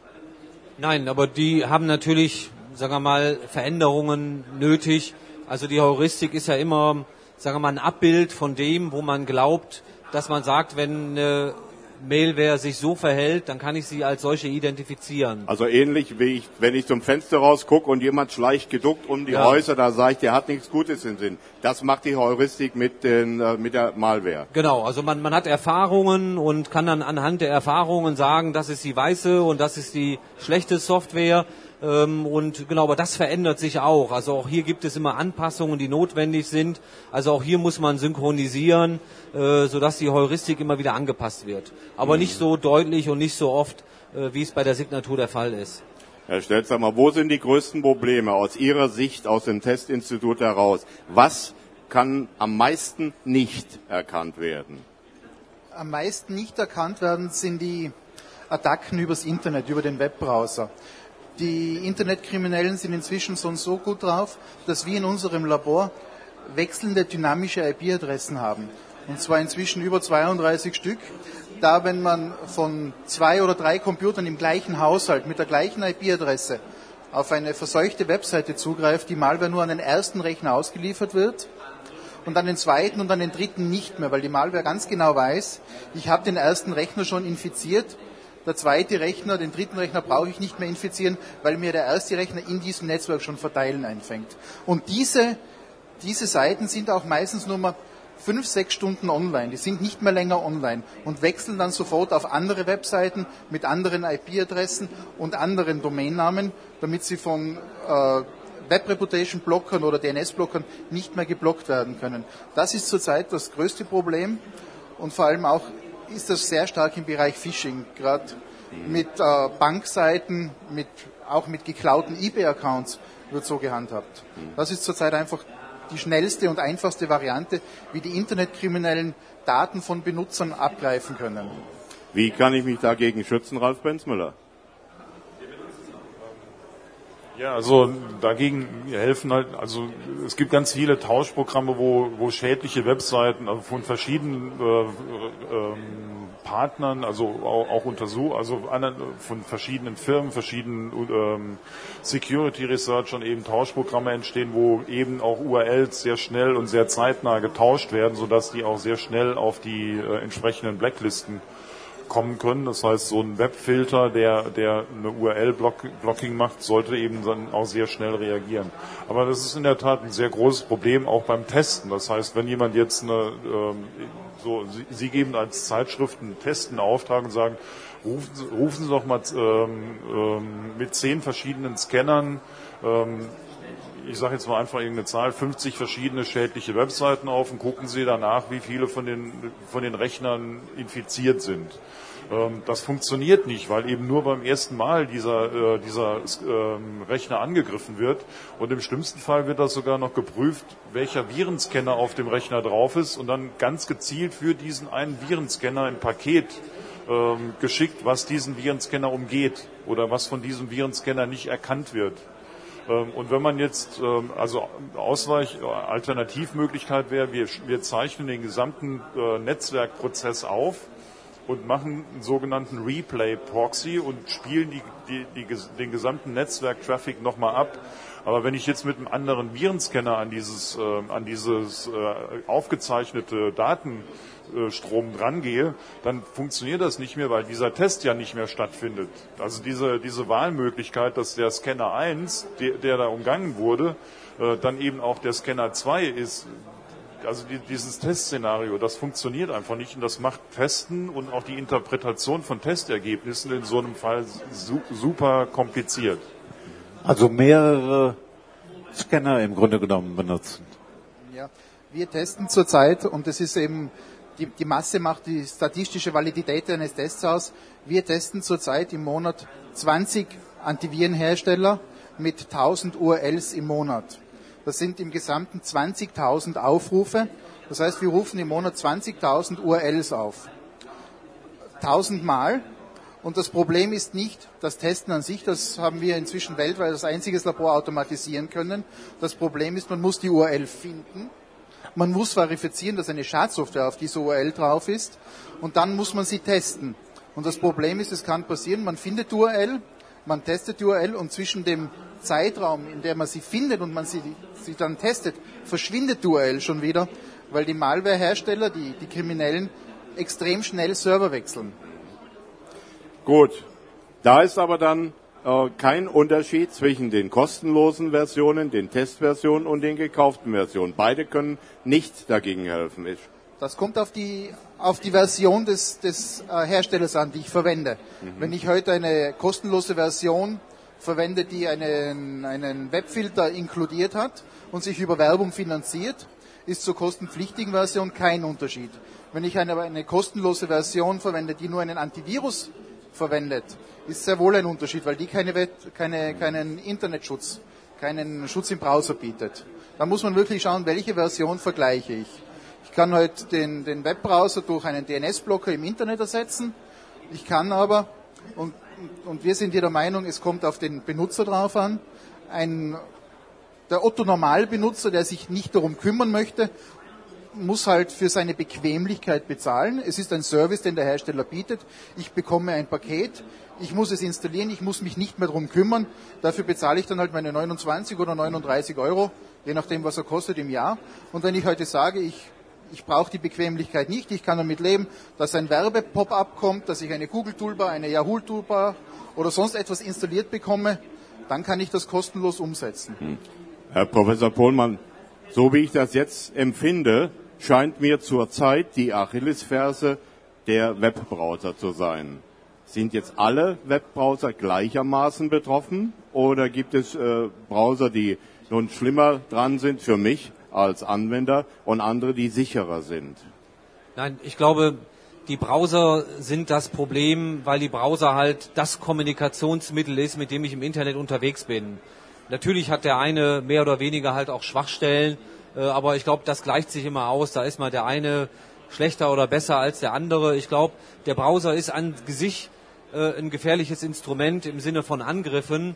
Nein, aber die haben natürlich, sagen wir mal, Veränderungen nötig. Also die Heuristik ist ja immer, sagen wir mal, ein Abbild von dem, wo man glaubt, dass man sagt, wenn eine Malware sich so verhält, dann kann ich sie als solche identifizieren. Also ähnlich wie wenn ich zum Fenster rausgucke und jemand schleicht geduckt um die Häuser, da sage ich, der hat nichts Gutes im Sinn. Das macht die Heuristik mit der Malware. Genau, also man hat Erfahrungen und kann dann anhand der Erfahrungen sagen, das ist die weiße und das ist die schlechte Software. Und genau, aber das verändert sich auch. Also auch hier gibt es immer Anpassungen, die notwendig sind. Also auch hier muss man synchronisieren, sodass die Heuristik immer wieder angepasst wird. Aber nicht so deutlich und nicht so oft, wie es bei der Signatur der Fall ist. Herr Stelzamer, wo sind die größten Probleme aus Ihrer Sicht, aus dem Testinstitut heraus? Was kann am meisten nicht erkannt werden? Am meisten nicht erkannt werden sind die Attacken übers Internet, über den Webbrowser. Die Internetkriminellen sind inzwischen so gut drauf, dass wir in unserem Labor wechselnde dynamische IP-Adressen haben. Und zwar inzwischen über 32 Stück. Da, wenn man von 2 oder 3 Computern im gleichen Haushalt mit der gleichen IP-Adresse auf eine verseuchte Webseite zugreift, die Malware nur an den ersten Rechner ausgeliefert wird und an den zweiten und an den dritten nicht mehr, weil die Malware ganz genau weiß, ich habe den ersten Rechner schon infiziert. Der zweite Rechner, den dritten Rechner brauche ich nicht mehr infizieren, weil mir der erste Rechner in diesem Netzwerk schon Verteilen einfängt. Und diese Seiten sind auch meistens nur mal 5-6 Stunden online. Die sind nicht mehr länger online und wechseln dann sofort auf andere Webseiten mit anderen IP-Adressen und anderen Domainnamen, damit sie von Web-Reputation-Blockern oder DNS-Blockern nicht mehr geblockt werden können. Das ist zurzeit das größte Problem und vor allem auch ist das sehr stark im Bereich Phishing, gerade mit Bankseiten, auch mit geklauten eBay-Accounts wird so gehandhabt. Das ist zurzeit einfach die schnellste und einfachste Variante, wie die Internetkriminellen Daten von Benutzern abgreifen können. Wie kann ich mich dagegen schützen, Ralf Benzmüller? Ja, also dagegen helfen halt, also es gibt ganz viele Tauschprogramme, wo schädliche Webseiten von verschiedenen Partnern, also auch von verschiedenen Firmen, verschiedenen Security Researchern eben Tauschprogramme entstehen, wo eben auch URLs sehr schnell und sehr zeitnah getauscht werden, sodass die auch sehr schnell auf die entsprechenden Blacklisten kommen können. Das heißt, so ein Webfilter, der eine URL-Blocking macht, sollte eben dann auch sehr schnell reagieren. Aber das ist in der Tat ein sehr großes Problem, auch beim Testen. Das heißt, wenn jemand jetzt Sie geben als Zeitschrift einen Test in Auftrag und sagen, rufen Sie doch mal mit 10 verschiedenen Scannern, ich sage jetzt mal einfach irgendeine Zahl, 50 verschiedene schädliche Webseiten auf und gucken Sie danach, wie viele von den Rechnern infiziert sind. Das funktioniert nicht, weil eben nur beim ersten Mal dieser Rechner angegriffen wird und im schlimmsten Fall wird das sogar noch geprüft, welcher Virenscanner auf dem Rechner drauf ist und dann ganz gezielt für diesen einen Virenscanner ein Paket geschickt, was diesen Virenscanner umgeht oder was von diesem Virenscanner nicht erkannt wird. Und wenn man jetzt, Alternativmöglichkeit wäre, wir zeichnen den gesamten Netzwerkprozess auf und machen einen sogenannten Replay-Proxy und spielen den gesamten Netzwerk-Traffic nochmal ab. Aber wenn ich jetzt mit einem anderen Virenscanner an dieses aufgezeichnete Datenstrom drangehe, dann funktioniert das nicht mehr, weil dieser Test ja nicht mehr stattfindet. Also diese Wahlmöglichkeit, dass der Scanner 1, der da umgangen wurde, dann eben auch der Scanner 2 ist, also dieses Testszenario, das funktioniert einfach nicht und das macht Testen und auch die Interpretation von Testergebnissen in so einem Fall super kompliziert. Also mehrere Scanner im Grunde genommen benutzen. Ja, wir testen zurzeit, und das ist eben, die Masse macht die statistische Validität eines Tests aus, wir testen zurzeit im Monat 20 Antivirenhersteller mit 1000 URLs im Monat. Das sind im Gesamten 20.000 Aufrufe. Das heißt, wir rufen im Monat 20.000 URLs auf. 1000 Mal. Und das Problem ist nicht das Testen an sich, das haben wir inzwischen weltweit als einziges Labor automatisieren können. Das Problem ist, man muss die URL finden. Man muss verifizieren, dass eine Schadsoftware auf dieser URL drauf ist. Und dann muss man sie testen. Und das Problem ist, es kann passieren, man findet die URL, man testet die URL und zwischen dem Zeitraum, in dem man sie findet und man sie dann testet, verschwindet die URL schon wieder, weil die Malware-Hersteller, die Kriminellen, extrem schnell Server wechseln. Gut, da ist aber dann kein Unterschied zwischen den kostenlosen Versionen, den Testversionen und den gekauften Versionen. Beide können nicht dagegen helfen. Das kommt auf die Version des Herstellers an, die ich verwende. Wenn ich heute eine kostenlose Version verwende, die einen Webfilter inkludiert hat und sich über Werbung finanziert, ist zur kostenpflichtigen Version kein Unterschied. Wenn ich eine kostenlose Version verwende, die nur einen Antivirus verwendet, ist sehr wohl ein Unterschied, weil die keinen Internetschutz, keinen Schutz im Browser bietet. Da muss man wirklich schauen, welche Version vergleiche ich. Ich kann heute den Webbrowser durch einen DNS-Blocker im Internet ersetzen. Ich kann aber, und wir sind hier der Meinung, es kommt auf den Benutzer drauf an, der Otto-Normalbenutzer, der sich nicht darum kümmern möchte, muss halt für seine Bequemlichkeit bezahlen. Es ist ein Service, den der Hersteller bietet. Ich bekomme ein Paket, ich muss es installieren, ich muss mich nicht mehr darum kümmern. Dafür bezahle ich dann halt meine 29 oder 39 €, je nachdem, was er kostet im Jahr. Und wenn ich heute sage, ich brauche die Bequemlichkeit nicht, ich kann damit leben, dass ein Werbe-Pop-up kommt, dass ich eine Google-Toolbar, eine Yahoo-Toolbar oder sonst etwas installiert bekomme, dann kann ich das kostenlos umsetzen. Herr Professor Pohlmann, so wie ich das jetzt empfinde, scheint mir zurzeit die Achillesferse der Webbrowser zu sein. Sind jetzt alle Webbrowser gleichermaßen betroffen oder gibt es Browser, die nun schlimmer dran sind für mich als Anwender und andere, die sicherer sind? Nein, ich glaube, die Browser sind das Problem, weil die Browser halt das Kommunikationsmittel ist, mit dem ich im Internet unterwegs bin. Natürlich hat der eine mehr oder weniger halt auch Schwachstellen, aber ich glaube, das gleicht sich immer aus. Da ist mal der eine schlechter oder besser als der andere. Ich glaube, der Browser ist an sich ein gefährliches Instrument im Sinne von Angriffen.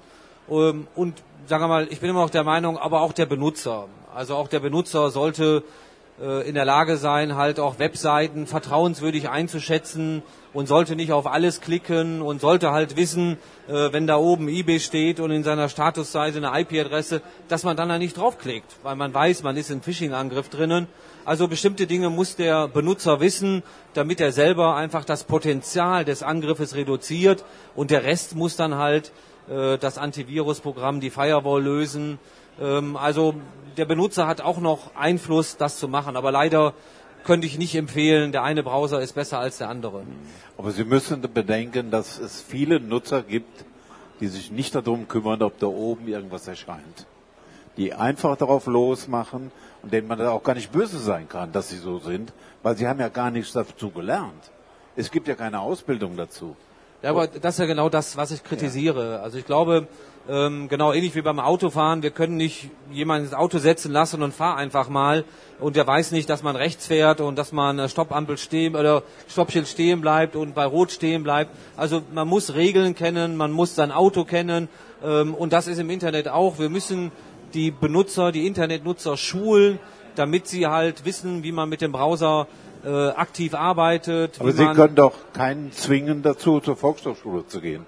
Und sagen wir mal, ich bin immer noch der Meinung, aber auch der Benutzer. Also auch der Benutzer sollte in der Lage sein, halt auch Webseiten vertrauenswürdig einzuschätzen und sollte nicht auf alles klicken und sollte halt wissen, wenn da oben eBay steht und in seiner Statusseite eine IP-Adresse, dass man dann da nicht draufklickt, weil man weiß, man ist im Phishing-Angriff drinnen. Also bestimmte Dinge muss der Benutzer wissen, damit er selber einfach das Potenzial des Angriffes reduziert und der Rest muss dann halt das Antivirusprogramm, die Firewall lösen. Also der Benutzer hat auch noch Einfluss, das zu machen, aber leider könnte ich nicht empfehlen, der eine Browser ist besser als der andere. Aber Sie müssen bedenken, dass es viele Nutzer gibt, die sich nicht darum kümmern, ob da oben irgendwas erscheint. Die einfach darauf losmachen und denen man da auch gar nicht böse sein kann, dass sie so sind, weil sie haben ja gar nichts dazu gelernt. Es gibt ja keine Ausbildung dazu. Ja, aber das ist ja genau das, was ich kritisiere. Also ich glaube, genau ähnlich wie beim Autofahren, wir können nicht jemanden ins Auto setzen lassen und fahr einfach mal und der weiß nicht, dass man rechts fährt und dass man Stoppampel stehen oder Stoppschild stehen bleibt und bei Rot stehen bleibt. Also man muss Regeln kennen, man muss sein Auto kennen und das ist im Internet auch. Wir müssen die Benutzer, die Internetnutzer schulen, damit sie halt wissen, wie man mit dem Browser aktiv arbeitet. Aber Sie können doch keinen zwingen dazu, zur Volkshochschule zu gehen.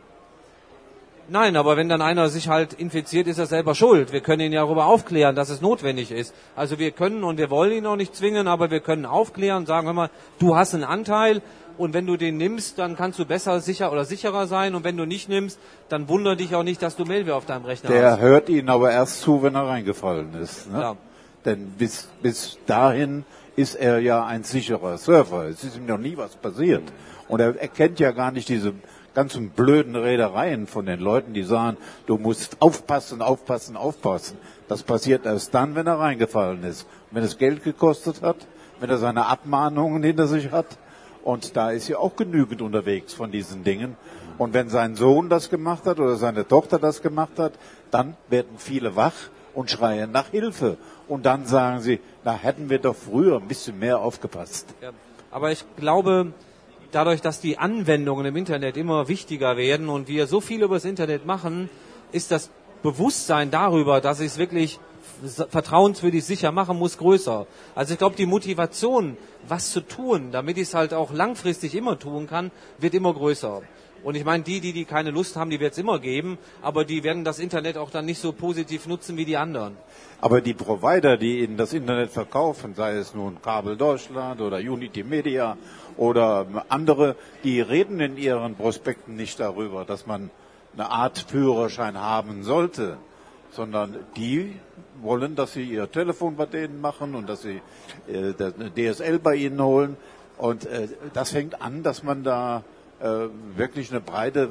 Nein, aber wenn dann einer sich halt infiziert, ist er selber schuld. Wir können ihn ja darüber aufklären, dass es notwendig ist. Also wir können und wir wollen ihn auch nicht zwingen, aber wir können aufklären, sagen, hör mal, du hast einen Anteil und wenn du den nimmst, dann kannst du besser, sicher oder sicherer sein und wenn du nicht nimmst, dann wundere dich auch nicht, dass du Malware auf deinem Rechner hast. Der hört Ihnen aber erst zu, wenn er reingefallen ist. Ne? Ja. Denn bis dahin ist er ja ein sicherer Server. Es ist ihm noch nie was passiert. Und er erkennt ja gar nicht diese ganzen blöden Redereien von den Leuten, die sagen, du musst aufpassen, aufpassen, aufpassen. Das passiert erst dann, wenn er reingefallen ist. Wenn es Geld gekostet hat, wenn er seine Abmahnungen hinter sich hat. Und da ist ja auch genügend unterwegs von diesen Dingen. Und wenn sein Sohn das gemacht hat oder seine Tochter das gemacht hat, dann werden viele wach und schreien nach Hilfe. Und dann sagen sie, na, hätten wir doch früher ein bisschen mehr aufgepasst. Ja, aber ich glaube, dadurch, dass die Anwendungen im Internet immer wichtiger werden und wir so viel über das Internet machen, ist das Bewusstsein darüber, dass ich es wirklich vertrauenswürdig sicher machen muss, größer. Also ich glaube, die Motivation, was zu tun, damit ich es halt auch langfristig immer tun kann, wird immer größer. Und ich meine, die keine Lust haben, die wird es immer geben, aber die werden das Internet auch dann nicht so positiv nutzen wie die anderen. Aber die Provider, die Ihnen das Internet verkaufen, sei es nun Kabel Deutschland oder Unity Media oder andere, die reden in ihren Prospekten nicht darüber, dass man eine Art Führerschein haben sollte, sondern die wollen, dass sie ihr Telefon bei denen machen und dass sie eine DSL bei ihnen holen. Und das fängt an, dass man da wirklich eine breite,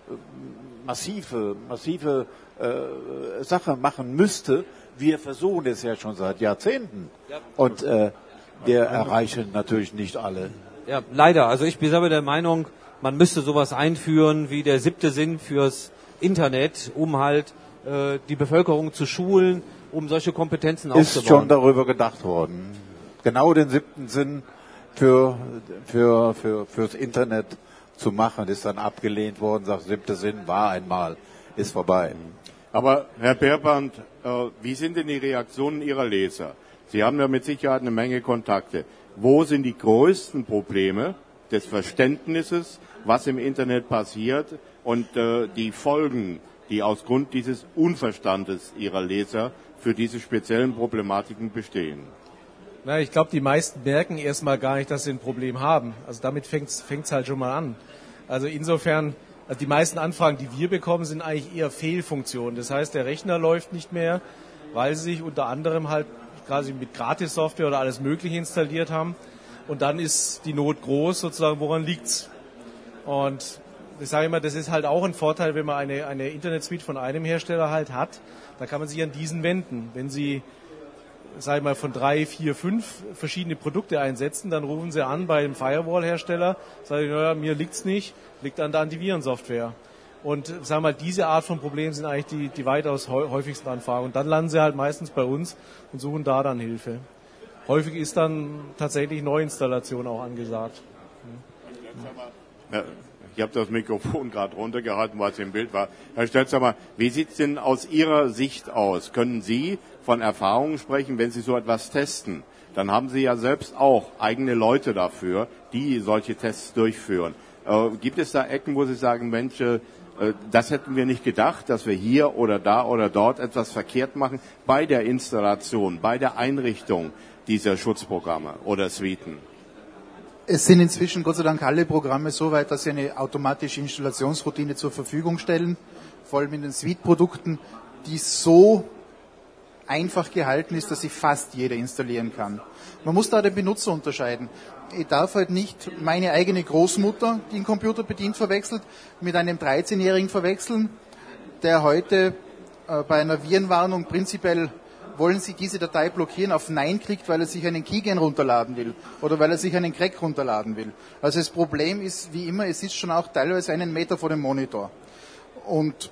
massive Sache machen müsste. Wir versuchen es ja schon seit Jahrzehnten. Ja. Und wir erreichen natürlich nicht alle. Ja, leider. Also ich bin selber der Meinung, man müsste sowas einführen wie der 7. Sinn fürs Internet, um halt die Bevölkerung zu schulen, um solche Kompetenzen aufzubauen. Ist schon darüber gedacht worden. Genau den 7. Sinn fürs Internet zu machen, ist dann abgelehnt worden, sagt 7. Sinn war einmal, ist vorbei. Aber Herr Beerband, wie sind denn die Reaktionen Ihrer Leser? Sie haben ja mit Sicherheit eine Menge Kontakte. Wo sind die größten Probleme des Verständnisses, was im Internet passiert und die Folgen, die aus Grund dieses Unverstandes Ihrer Leser für diese speziellen Problematiken bestehen? Na, ich glaube, die meisten merken erstmal gar nicht, dass sie ein Problem haben. Also damit fängt's halt schon mal an. Also insofern, also die meisten Anfragen, die wir bekommen, sind eigentlich eher Fehlfunktionen. Das heißt, der Rechner läuft nicht mehr, weil sie sich unter anderem halt quasi mit Gratis-Software oder alles Mögliche installiert haben. Und dann ist die Not groß, sozusagen, woran liegt's? Und ich sage immer, das ist halt auch ein Vorteil, wenn man eine Internet-Suite von einem Hersteller halt hat. Da kann man sich an diesen wenden. Wenn Sie, sage ich mal, von 3, 4, 5 verschiedene Produkte einsetzen, dann rufen Sie an bei dem Firewall-Hersteller, sagen, naja, mir liegt's nicht, liegt an der Antivirensoftware. Und sagen wir mal, diese Art von Problemen sind eigentlich die weitaus häufigsten Anfragen. Und dann landen sie halt meistens bei uns und suchen da dann Hilfe. Häufig ist dann tatsächlich Neuinstallation auch angesagt. Ich habe das Mikrofon gerade runtergehalten, weil es im Bild war. Herr Stelzer, wie sieht es denn aus Ihrer Sicht aus? Können Sie von Erfahrungen sprechen, wenn Sie so etwas testen? Dann haben Sie ja selbst auch eigene Leute dafür, die solche Tests durchführen. Gibt es da Ecken, wo Sie sagen, Mensch, das hätten wir nicht gedacht, dass wir hier oder da oder dort etwas verkehrt machen bei der Installation, bei der Einrichtung dieser Schutzprogramme oder Suiten? Es sind inzwischen Gott sei Dank alle Programme so weit, dass sie eine automatische Installationsroutine zur Verfügung stellen, vor allem in den Suite-Produkten, die so einfach gehalten ist, dass sie fast jeder installieren kann. Man muss da den Benutzer unterscheiden. Ich darf halt nicht meine eigene Großmutter, die einen Computer bedient, verwechselt, mit einem 13-Jährigen verwechseln, der heute bei einer Virenwarnung prinzipiell, wollen Sie diese Datei blockieren, auf Nein klickt, weil er sich einen Keygen runterladen will oder weil er sich einen Crack runterladen will. Also das Problem ist, wie immer, es ist schon auch teilweise einen Meter vor dem Monitor. Und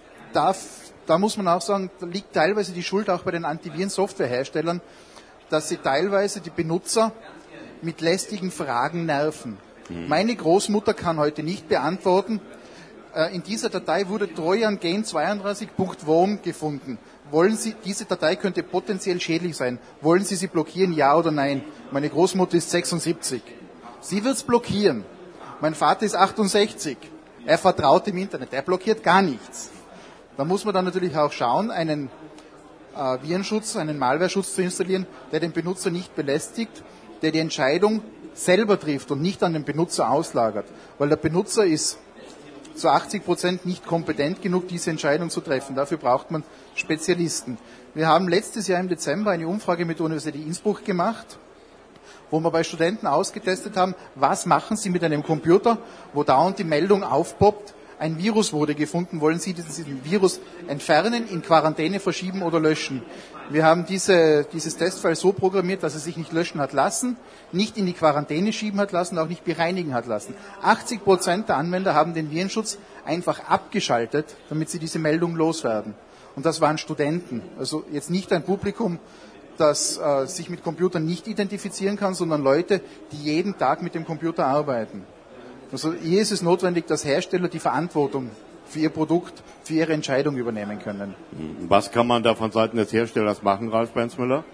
da muss man auch sagen, da liegt teilweise die Schuld auch bei den Antiviren-Softwareherstellern, dass sie teilweise die Benutzer mit lästigen Fragen nerven. Meine Großmutter kann heute nicht beantworten, in dieser Datei wurde Trojan Gain 32.worm gefunden. Wollen Sie, diese Datei könnte potenziell schädlich sein. Wollen Sie sie blockieren, ja oder nein? Meine Großmutter ist 76. Sie wird es blockieren. Mein Vater ist 68. Er vertraut dem Internet. Er blockiert gar nichts. Da muss man dann natürlich auch schauen, einen Virenschutz, einen Malwareschutz zu installieren, der den Benutzer nicht belästigt, der die Entscheidung selber trifft und nicht an den Benutzer auslagert. Weil der Benutzer ist zu 80% nicht kompetent genug, diese Entscheidung zu treffen. Dafür braucht man Spezialisten. Wir haben letztes Jahr im Dezember eine Umfrage mit der Universität Innsbruck gemacht, wo wir bei Studenten ausgetestet haben, was machen sie mit einem Computer, wo dauernd die Meldung aufpoppt, ein Virus wurde gefunden, wollen Sie diesen Virus entfernen, in Quarantäne verschieben oder löschen? Wir haben dieses Testfall so programmiert, dass es sich nicht löschen hat lassen, nicht in die Quarantäne schieben hat lassen, auch nicht bereinigen hat lassen. 80% der Anwender haben den Virenschutz einfach abgeschaltet, damit sie diese Meldung loswerden. Und das waren Studenten. Also jetzt nicht ein Publikum, das sich mit Computern nicht identifizieren kann, sondern Leute, die jeden Tag mit dem Computer arbeiten. Also hier ist es notwendig, dass Hersteller die Verantwortung für ihr Produkt, für ihre Entscheidung übernehmen können. Was kann man da von Seiten des Herstellers machen, Ralf Benzmüller?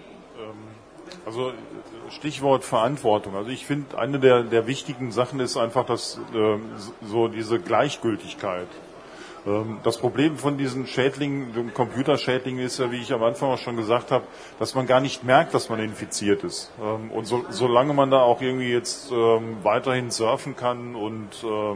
Also Stichwort Verantwortung. Also ich finde, eine der wichtigen Sachen ist einfach, dass so diese Gleichgültigkeit. Das Problem von diesen Schädlingen, dem Computerschädlingen ist ja, wie ich am Anfang auch schon gesagt habe, dass man gar nicht merkt, dass man infiziert ist. Und solange man da auch irgendwie jetzt weiterhin surfen kann und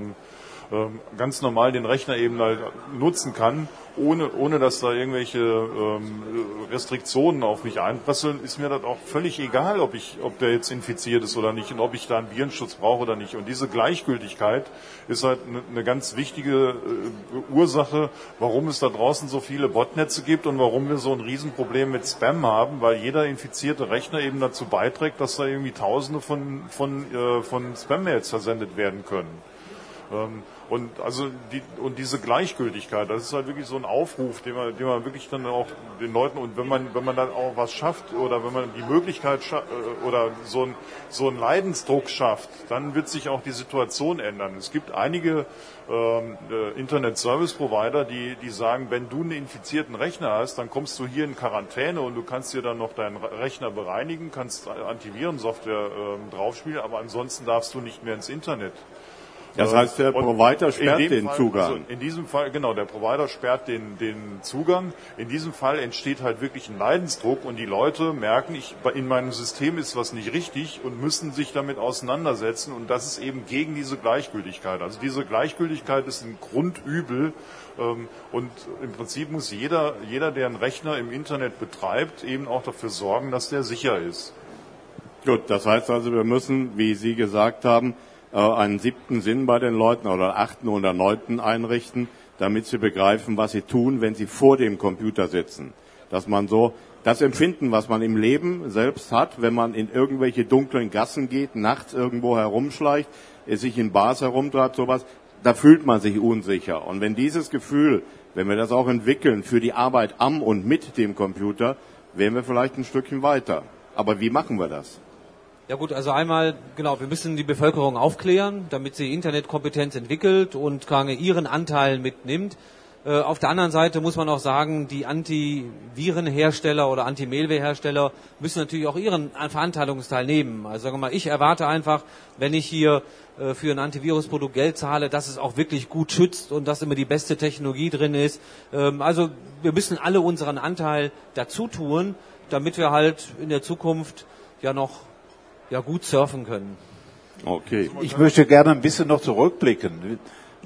ganz normal den Rechner eben halt nutzen kann, ohne dass da irgendwelche Restriktionen auf mich einprasseln, ist mir das auch völlig egal, ob der jetzt infiziert ist oder nicht und ob ich da einen Virenschutz brauche oder nicht. Und diese Gleichgültigkeit ist halt eine ganz wichtige Ursache, warum es da draußen so viele Botnetze gibt und warum wir so ein Riesenproblem mit Spam haben, weil jeder infizierte Rechner eben dazu beiträgt, dass da irgendwie Tausende von Spam-Mails versendet werden können. Und diese Gleichgültigkeit, das ist halt wirklich so ein Aufruf, den man wirklich dann auch den Leuten, und wenn man dann auch was schafft oder wenn man die Möglichkeit oder so einen Leidensdruck schafft, dann wird sich auch die Situation ändern. Es gibt einige Internet-Service-Provider, die sagen, wenn du einen infizierten Rechner hast, dann kommst du hier in Quarantäne und du kannst dir dann noch deinen Rechner bereinigen, kannst Antivirensoftware draufspielen, aber ansonsten darfst du nicht mehr ins Internet. Das heißt, der Provider sperrt den Zugang. Also in diesem Fall, genau, der Provider sperrt den Zugang. In diesem Fall entsteht halt wirklich ein Leidensdruck und die Leute merken, in meinem System ist was nicht richtig und müssen sich damit auseinandersetzen, und das ist eben gegen diese Gleichgültigkeit. Also diese Gleichgültigkeit ist ein Grundübel, und im Prinzip muss jeder, der einen Rechner im Internet betreibt, eben auch dafür sorgen, dass der sicher ist. Gut, das heißt also, wir müssen, wie Sie gesagt haben, einen 7. Sinn bei den Leuten oder 8. oder 9. einrichten, damit sie begreifen, was sie tun, wenn sie vor dem Computer sitzen. Dass man so das Empfinden, was man im Leben selbst hat, wenn man in irgendwelche dunklen Gassen geht, nachts irgendwo herumschleicht, sich in Bars herumtreibt, sowas, da fühlt man sich unsicher. Und wenn dieses Gefühl, wenn wir das auch entwickeln für die Arbeit am und mit dem Computer, wären wir vielleicht ein Stückchen weiter. Aber wie machen wir das? Ja gut, also einmal, genau, wir müssen die Bevölkerung aufklären, damit sie Internetkompetenz entwickelt und ihren Anteil mitnimmt. Auf der anderen Seite muss man auch sagen, die Antivirenhersteller oder Anti-Mailware-Hersteller müssen natürlich auch ihren Verantwortungsteil nehmen. Also sagen wir mal, ich erwarte einfach, wenn ich hier für ein Antivirusprodukt Geld zahle, dass es auch wirklich gut schützt und dass immer die beste Technologie drin ist. Also wir müssen alle unseren Anteil dazu tun, damit wir halt in der Zukunft gut surfen können. Okay. Ich möchte gerne ein bisschen noch zurückblicken.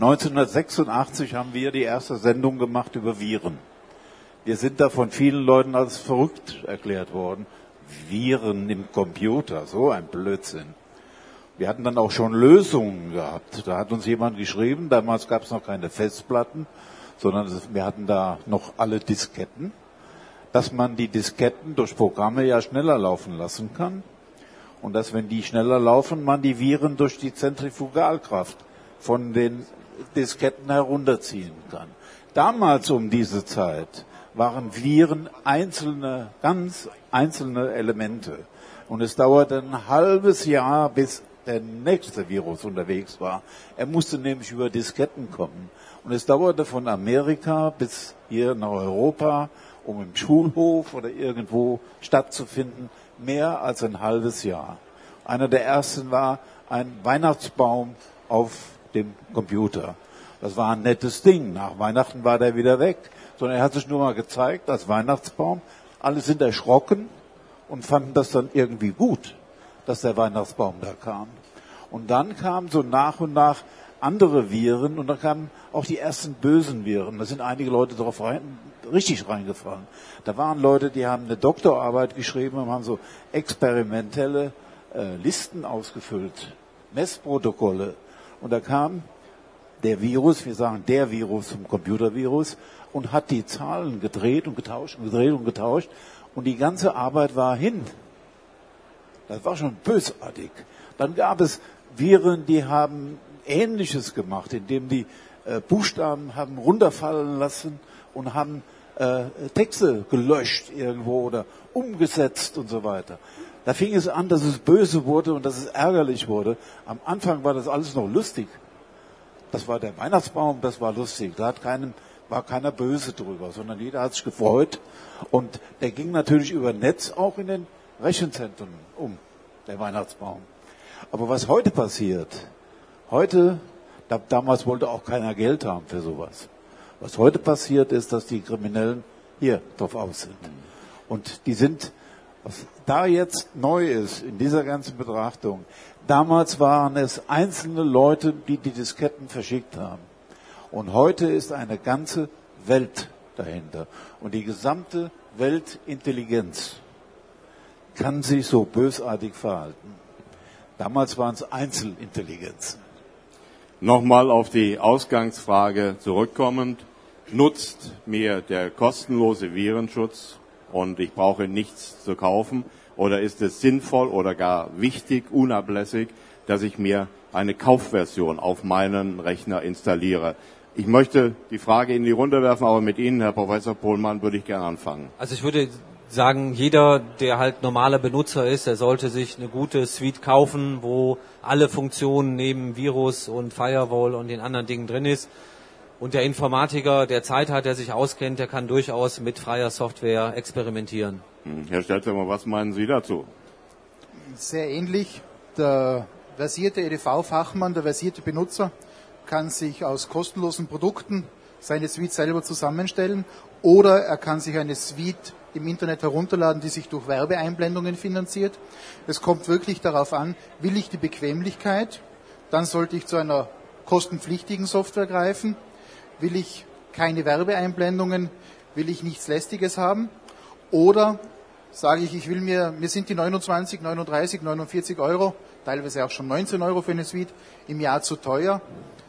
1986 haben wir die erste Sendung gemacht über Viren. Wir sind da von vielen Leuten als verrückt erklärt worden. Viren im Computer, so ein Blödsinn. Wir hatten dann auch schon Lösungen gehabt. Da hat uns jemand geschrieben, damals gab es noch keine Festplatten, sondern wir hatten da noch alle Disketten, dass man die Disketten durch Programme ja schneller laufen lassen kann und dass, wenn die schneller laufen, man die Viren durch die Zentrifugalkraft von den Disketten herunterziehen kann. Damals um diese Zeit waren Viren ganz einzelne Elemente. Und es dauerte ein halbes Jahr, bis der nächste Virus unterwegs war. Er musste nämlich über Disketten kommen. Und es dauerte von Amerika bis hier nach Europa, um im Schulhof oder irgendwo stattzufinden, mehr als ein halbes Jahr. Einer der ersten war ein Weihnachtsbaum auf dem Computer. Das war ein nettes Ding. Nach Weihnachten war der wieder weg. Sondern er hat sich nur mal gezeigt als Weihnachtsbaum. Alle sind erschrocken und fanden das dann irgendwie gut, dass der Weihnachtsbaum da kam. Und dann kamen so nach und nach andere Viren und dann kamen auch die ersten bösen Viren. Da sind einige Leute drauf richtig reingefallen. Da waren Leute, die haben eine Doktorarbeit geschrieben und haben so experimentelle Listen ausgefüllt, Messprotokolle. Und da kam der Virus, wir sagen der Virus zum Computervirus, und hat die Zahlen gedreht und getauscht und gedreht und getauscht. Und die ganze Arbeit war hin. Das war schon bösartig. Dann gab es Viren, die haben Ähnliches gemacht, indem die Buchstaben haben runterfallen lassen und haben Texte gelöscht irgendwo oder umgesetzt und so weiter. Da fing es an, dass es böse wurde und dass es ärgerlich wurde. Am Anfang war das alles noch lustig. Das war der Weihnachtsbaum, das war lustig. Da war keiner böse drüber, sondern jeder hat sich gefreut. Und der ging natürlich über Netz auch in den Rechenzentren der Weihnachtsbaum. Aber was heute passiert, damals wollte auch keiner Geld haben für sowas. Was heute passiert ist, dass die Kriminellen hier drauf aus sind. Und die sind, was da jetzt neu ist in dieser ganzen Betrachtung, damals waren es einzelne Leute, die die Disketten verschickt haben. Und heute ist eine ganze Welt dahinter. Und die gesamte Weltintelligenz kann sich so bösartig verhalten. Damals waren es Einzelintelligenzen. Nochmal auf die Ausgangsfrage zurückkommend. Nutzt mir der kostenlose Virenschutz und ich brauche nichts zu kaufen? Oder ist es sinnvoll oder gar wichtig, unablässig, dass ich mir eine Kaufversion auf meinen Rechner installiere? Ich möchte die Frage in die Runde werfen, aber mit Ihnen, Herr Professor Pohlmann, würde ich gerne anfangen. Also ich würde sagen, jeder, der halt normaler Benutzer ist, der sollte sich eine gute Suite kaufen, wo alle Funktionen neben Virus und Firewall und den anderen Dingen drin ist. Und der Informatiker, der Zeit hat, der sich auskennt, der kann durchaus mit freier Software experimentieren. Herr Stelzheimer, was meinen Sie dazu? Sehr ähnlich. Der versierte EDV-Fachmann, der versierte Benutzer kann sich aus kostenlosen Produkten seine Suite selber zusammenstellen oder er kann sich eine Suite im Internet herunterladen, die sich durch Werbeeinblendungen finanziert. Es kommt wirklich darauf an, will ich die Bequemlichkeit, dann sollte ich zu einer kostenpflichtigen Software greifen. Will ich keine Werbeeinblendungen, will ich nichts Lästiges haben? Oder sage ich, mir sind die 29, 39, 49 Euro, teilweise auch schon 19 Euro für eine Suite im Jahr zu teuer.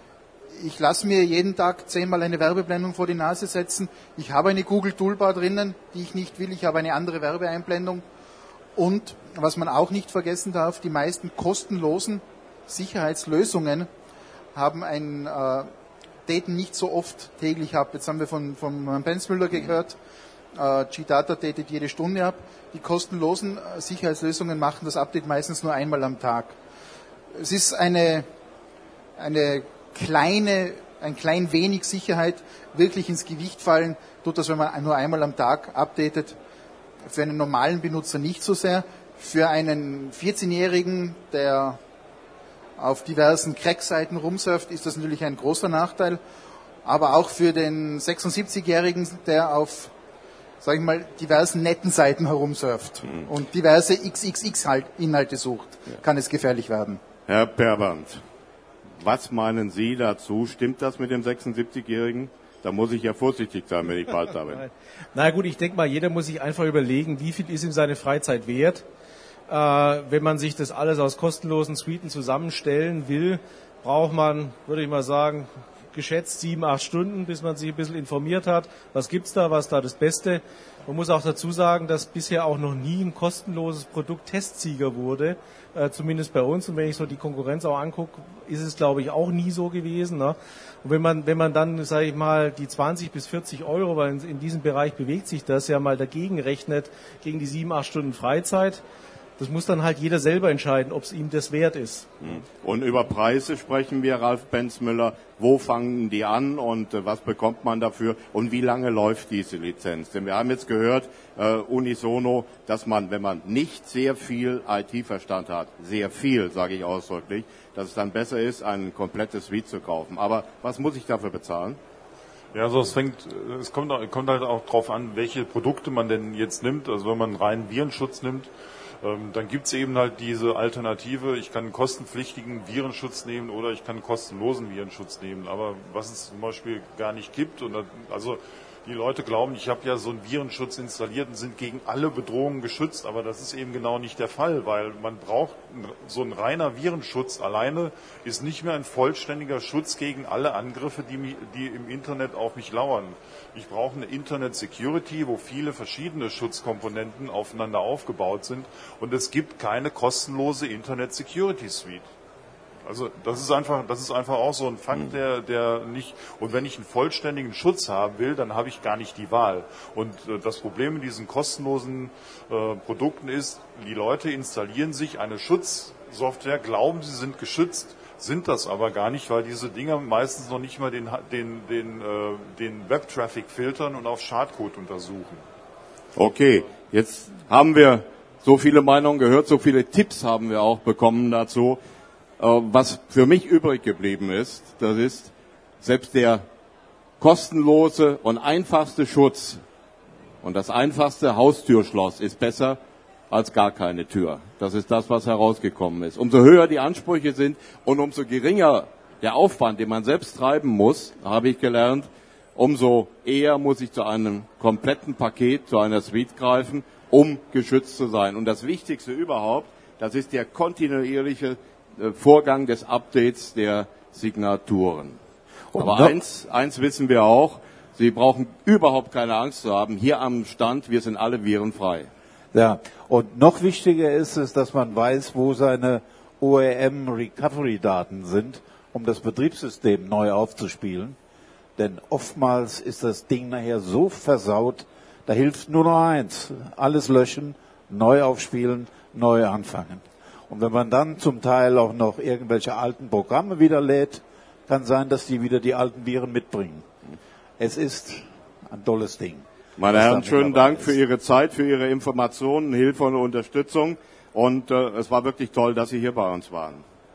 Ich lasse mir jeden Tag 10-mal eine Werbeblendung vor die Nase setzen. Ich habe eine Google Toolbar drinnen, die ich nicht will. Ich habe eine andere Werbeeinblendung. Und was man auch nicht vergessen darf, die meisten kostenlosen Sicherheitslösungen haben daten nicht so oft täglich ab. Jetzt haben wir von Herrn Benzmüller gehört, G-Data datet jede Stunde ab. Die kostenlosen Sicherheitslösungen machen das Update meistens nur einmal am Tag. Es ist ein klein wenig Sicherheit wirklich ins Gewicht fallen, tut das, wenn man nur einmal am Tag updatet. Für einen normalen Benutzer nicht so sehr. Für einen 14-Jährigen, der auf diversen Crack-Seiten rumsurft, ist das natürlich ein großer Nachteil. Aber auch für den 76-Jährigen, der auf, sag ich mal, diversen netten Seiten herumsurft und diverse XXX-Inhalte sucht, kann es gefährlich werden. Herr Perband, was meinen Sie dazu? Stimmt das mit dem 76-Jährigen? Da muss ich ja vorsichtig sein, wenn ich bald da bin. Na gut, ich denke mal, jeder muss sich einfach überlegen, wie viel ist ihm seine Freizeit wert. Wenn man sich das alles aus kostenlosen Suiten zusammenstellen will, braucht man, würde ich mal sagen, geschätzt 7-8 Stunden, bis man sich ein bisschen informiert hat. Was gibt's da, was da das Beste? Man muss auch dazu sagen, dass bisher auch noch nie ein kostenloses Produkt Testsieger wurde, zumindest bei uns. Und wenn ich so die Konkurrenz auch angucke, ist es, glaube ich, auch nie so gewesen. Ne? Und wenn man dann, sage ich mal, die 20 bis 40 Euro, weil in diesem Bereich bewegt sich das, ja mal dagegen rechnet, gegen die 7-8 Stunden Freizeit, das muss dann halt jeder selber entscheiden, ob es ihm das wert ist. Und über Preise sprechen wir, Ralf Benzmüller. Wo fangen die an und was bekommt man dafür und wie lange läuft diese Lizenz? Denn wir haben jetzt gehört, unisono, dass man, wenn man nicht sehr viel IT-Verstand hat, sehr viel, sage ich ausdrücklich, dass es dann besser ist, ein komplettes Suite zu kaufen. Aber was muss ich dafür bezahlen? Ja, also es kommt halt auch drauf an, welche Produkte man denn jetzt nimmt. Also wenn man rein Virenschutz nimmt, dann gibt's eben halt diese Alternative, ich kann einen kostenpflichtigen Virenschutz nehmen oder ich kann einen kostenlosen Virenschutz nehmen. Aber was es zum Beispiel gar nicht gibt, also die Leute glauben, ich habe ja so einen Virenschutz installiert und sind gegen alle Bedrohungen geschützt, aber das ist eben genau nicht der Fall, weil man braucht so ein reiner Virenschutz alleine ist nicht mehr ein vollständiger Schutz gegen alle Angriffe, die im Internet auf mich lauern. Ich brauche eine Internet Security, wo viele verschiedene Schutzkomponenten aufeinander aufgebaut sind und es gibt keine kostenlose Internet Security Suite. Also das ist einfach auch so ein Fakt, der nicht, und wenn ich einen vollständigen Schutz haben will, dann habe ich gar nicht die Wahl. Und das Problem mit diesen kostenlosen Produkten ist, die Leute installieren sich eine Schutzsoftware, glauben, sie sind geschützt, sind das aber gar nicht, weil diese Dinger meistens noch nicht mal den Web-Traffic filtern und auf Schadcode untersuchen. Okay, jetzt haben wir so viele Meinungen gehört, so viele Tipps haben wir auch bekommen dazu. Was für mich übrig geblieben ist, das ist, selbst der kostenlose und einfachste Schutz und das einfachste Haustürschloss ist besser als gar keine Tür. Das ist das, was herausgekommen ist. Umso höher die Ansprüche sind und umso geringer der Aufwand, den man selbst treiben muss, habe ich gelernt, umso eher muss ich zu einem kompletten Paket, zu einer Suite greifen, um geschützt zu sein. Und das Wichtigste überhaupt, das ist der kontinuierliche Vorgang des Updates der Signaturen. Aber eins wissen wir auch, Sie brauchen überhaupt keine Angst zu haben. Hier am Stand, wir sind alle virenfrei. Ja, und noch wichtiger ist es, dass man weiß, wo seine OEM-Recovery-Daten sind, um das Betriebssystem neu aufzuspielen. Denn oftmals ist das Ding nachher so versaut, da hilft nur noch eins. Alles löschen, neu aufspielen, neu anfangen. Und wenn man dann zum Teil auch noch irgendwelche alten Programme wieder lädt, kann sein, dass die wieder die alten Viren mitbringen. Es ist ein tolles Ding. Meine Herren, schönen Dank für Ihre Zeit, für Ihre Informationen, Hilfe und Unterstützung. Und es war wirklich toll, dass Sie hier bei uns waren.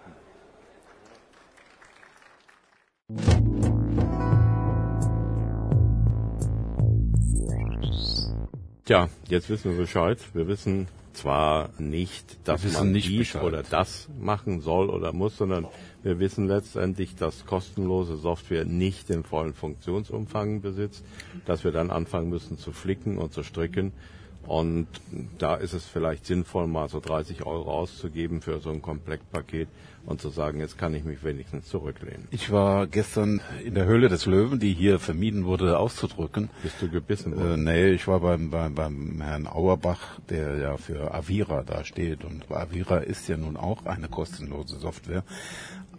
Tja, jetzt wissen wir Bescheid. Wir wissen zwar nicht, dass man dies oder das machen soll oder muss, sondern wir wissen letztendlich, dass kostenlose Software nicht den vollen Funktionsumfang besitzt, dass wir dann anfangen müssen zu flicken und zu stricken. Und da ist es vielleicht sinnvoll, mal so 30 Euro auszugeben für so ein Komplettpaket und zu sagen, jetzt kann ich mich wenigstens zurücklehnen. Ich war gestern in der Höhle des Löwen, die hier vermieden wurde auszudrücken. Bist du gebissen worden? Nee, ich war beim Herrn Auerbach, der ja für Avira da steht. Und Avira ist ja nun auch eine kostenlose Software.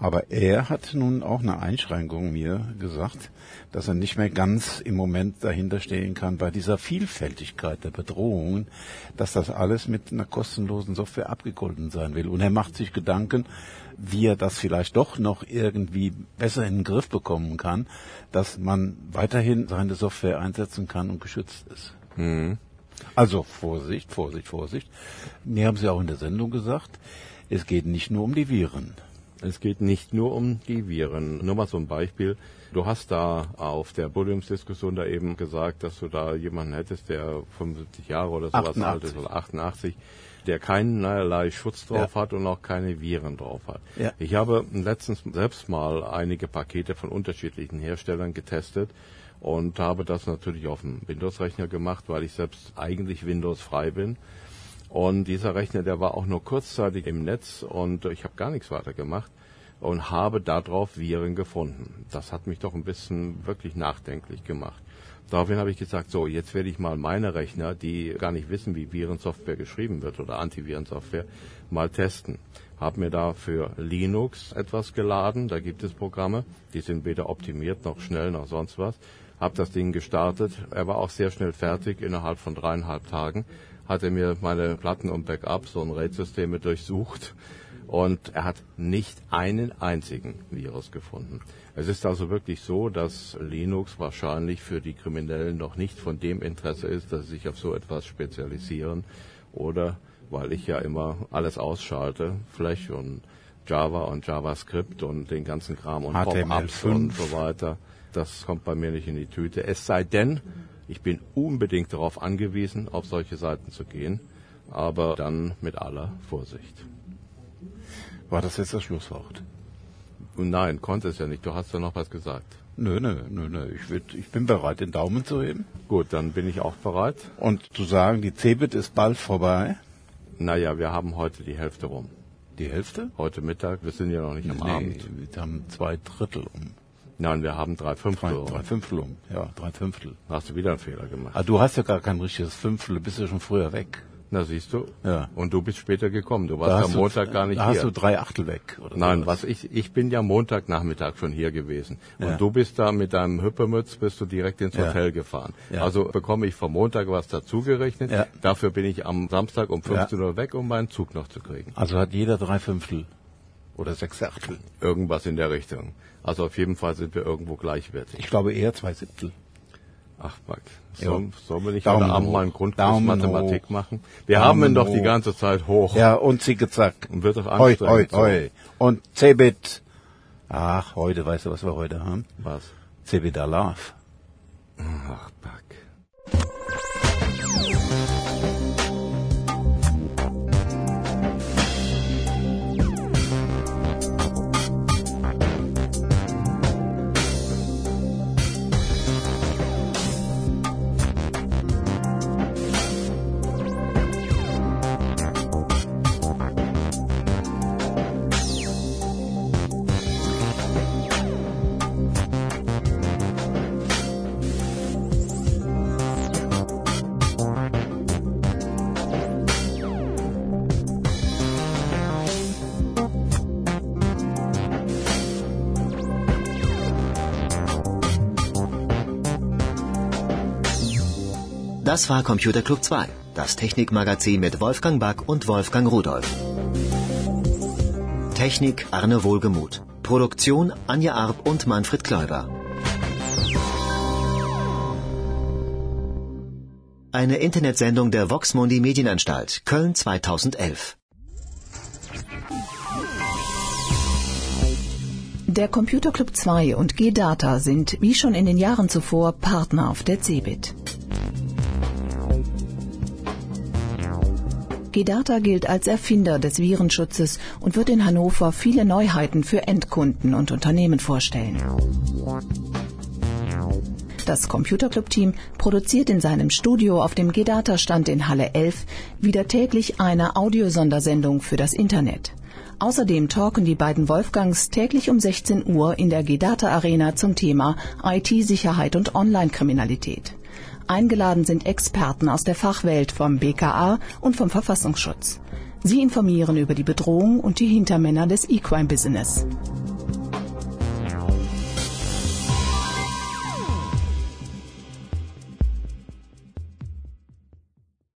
Aber er hat nun auch eine Einschränkung mir gesagt, dass er nicht mehr ganz im Moment dahinter stehen kann bei dieser Vielfältigkeit der Bedrohungen, dass das alles mit einer kostenlosen Software abgegolten sein will. Und er macht sich Gedanken, wie er das vielleicht doch noch irgendwie besser in den Griff bekommen kann, dass man weiterhin seine Software einsetzen kann und geschützt ist. Mhm. Also Vorsicht, Vorsicht, Vorsicht. Mir haben Sie auch in der Sendung gesagt, es geht nicht nur um die Viren. Es geht nicht nur um die Viren. Nur mal so ein Beispiel. Du hast da auf der Podiumsdiskussion da eben gesagt, dass du da jemanden hättest, der 75 Jahre oder sowas alt ist, oder 88, der keinerlei Schutz drauf hat und auch keine Viren drauf hat. Ja. Ich habe letztens selbst mal einige Pakete von unterschiedlichen Herstellern getestet und habe das natürlich auf dem Windows-Rechner gemacht, weil ich selbst eigentlich Windows-frei bin. Und dieser Rechner, der war auch nur kurzzeitig im Netz und ich habe gar nichts weiter gemacht und habe darauf Viren gefunden. Das hat mich doch ein bisschen wirklich nachdenklich gemacht. Daraufhin habe ich gesagt, so, jetzt werde ich mal meine Rechner, die gar nicht wissen, wie Virensoftware geschrieben wird oder Antivirensoftware, mal testen. Habe mir da für Linux etwas geladen, da gibt es Programme, die sind weder optimiert noch schnell noch sonst was. Habe das Ding gestartet, er war auch sehr schnell fertig, innerhalb von 3,5 Tagen. Hat er mir meine Platten und Backups und RAID-Systeme durchsucht und er hat nicht einen einzigen Virus gefunden. Es ist also wirklich so, dass Linux wahrscheinlich für die Kriminellen noch nicht von dem Interesse ist, dass sie sich auf so etwas spezialisieren oder, weil ich ja immer alles ausschalte, Flash und Java und JavaScript und den ganzen Kram und Pop-ups und so weiter, das kommt bei mir nicht in die Tüte. Es sei denn, ich bin unbedingt darauf angewiesen, auf solche Seiten zu gehen, aber dann mit aller Vorsicht. War das jetzt das Schlusswort? Nein, konnte es ja nicht. Du hast ja noch was gesagt. Nö. Ich bin bereit, den Daumen zu heben. Gut, dann bin ich auch bereit. Und zu sagen, die CeBIT ist bald vorbei? Naja, wir haben heute die Hälfte rum. Die Hälfte? Heute Mittag, wir sind ja noch nicht am Abend. Wir haben 2/3 um. Nein, wir haben 3/5. 3/5 um, ja, 3/5. Hast du wieder einen Fehler gemacht. Ah, du hast ja gar kein richtiges Fünftel, du bist ja schon früher weg. Na, siehst du? Ja. Und du bist später gekommen. Du warst am Montag gar nicht hier. Da hast du 3/8 weg. Oder Nein, ich bin ja Montagnachmittag schon hier gewesen. Und du bist da mit deinem Hüppermütz, bist du direkt ins Hotel gefahren. Ja. Also bekomme ich vom Montag was dazugerechnet. Ja. Dafür bin ich am Samstag um 15 Uhr weg, um meinen Zug noch zu kriegen. Also hat jeder 3/5 oder 6/8. Irgendwas in der Richtung. Also auf jeden Fall sind wir irgendwo gleichwertig. Ich glaube eher 2/7. Ach, Max. Sollen wir nicht heute Abend mal einen Grundkurs Mathematik machen? Wir haben ihn doch die ganze Zeit hoch. Ja, und Zicke-Zack. Und wird doch anstrengend. Hoi. Und CeBIT. Ach, heute, weißt du, was wir heute haben? Was? CeBIT Alarv. Ach, Back. Das war Computer Club 2, das Technikmagazin mit Wolfgang Back und Wolfgang Rudolph. Technik Arne Wohlgemuth. Produktion Anja Arp und Manfred Kläuber. Eine Internetsendung der Vox-Mundi Medienanstalt, Köln 2011. Der Computer Club 2 und G-Data sind, wie schon in den Jahren zuvor, Partner auf der CeBIT. G-Data gilt als Erfinder des Virenschutzes und wird in Hannover viele Neuheiten für Endkunden und Unternehmen vorstellen. Das Computer Club Team produziert in seinem Studio auf dem G-Data-Stand in Halle 11 wieder täglich eine Audiosondersendung für das Internet. Außerdem talken die beiden Wolfgangs täglich um 16 Uhr in der G-Data Arena zum Thema IT-Sicherheit und Online-Kriminalität. Eingeladen sind Experten aus der Fachwelt vom BKA und vom Verfassungsschutz. Sie informieren über die Bedrohung und die Hintermänner des E-Crime-Business.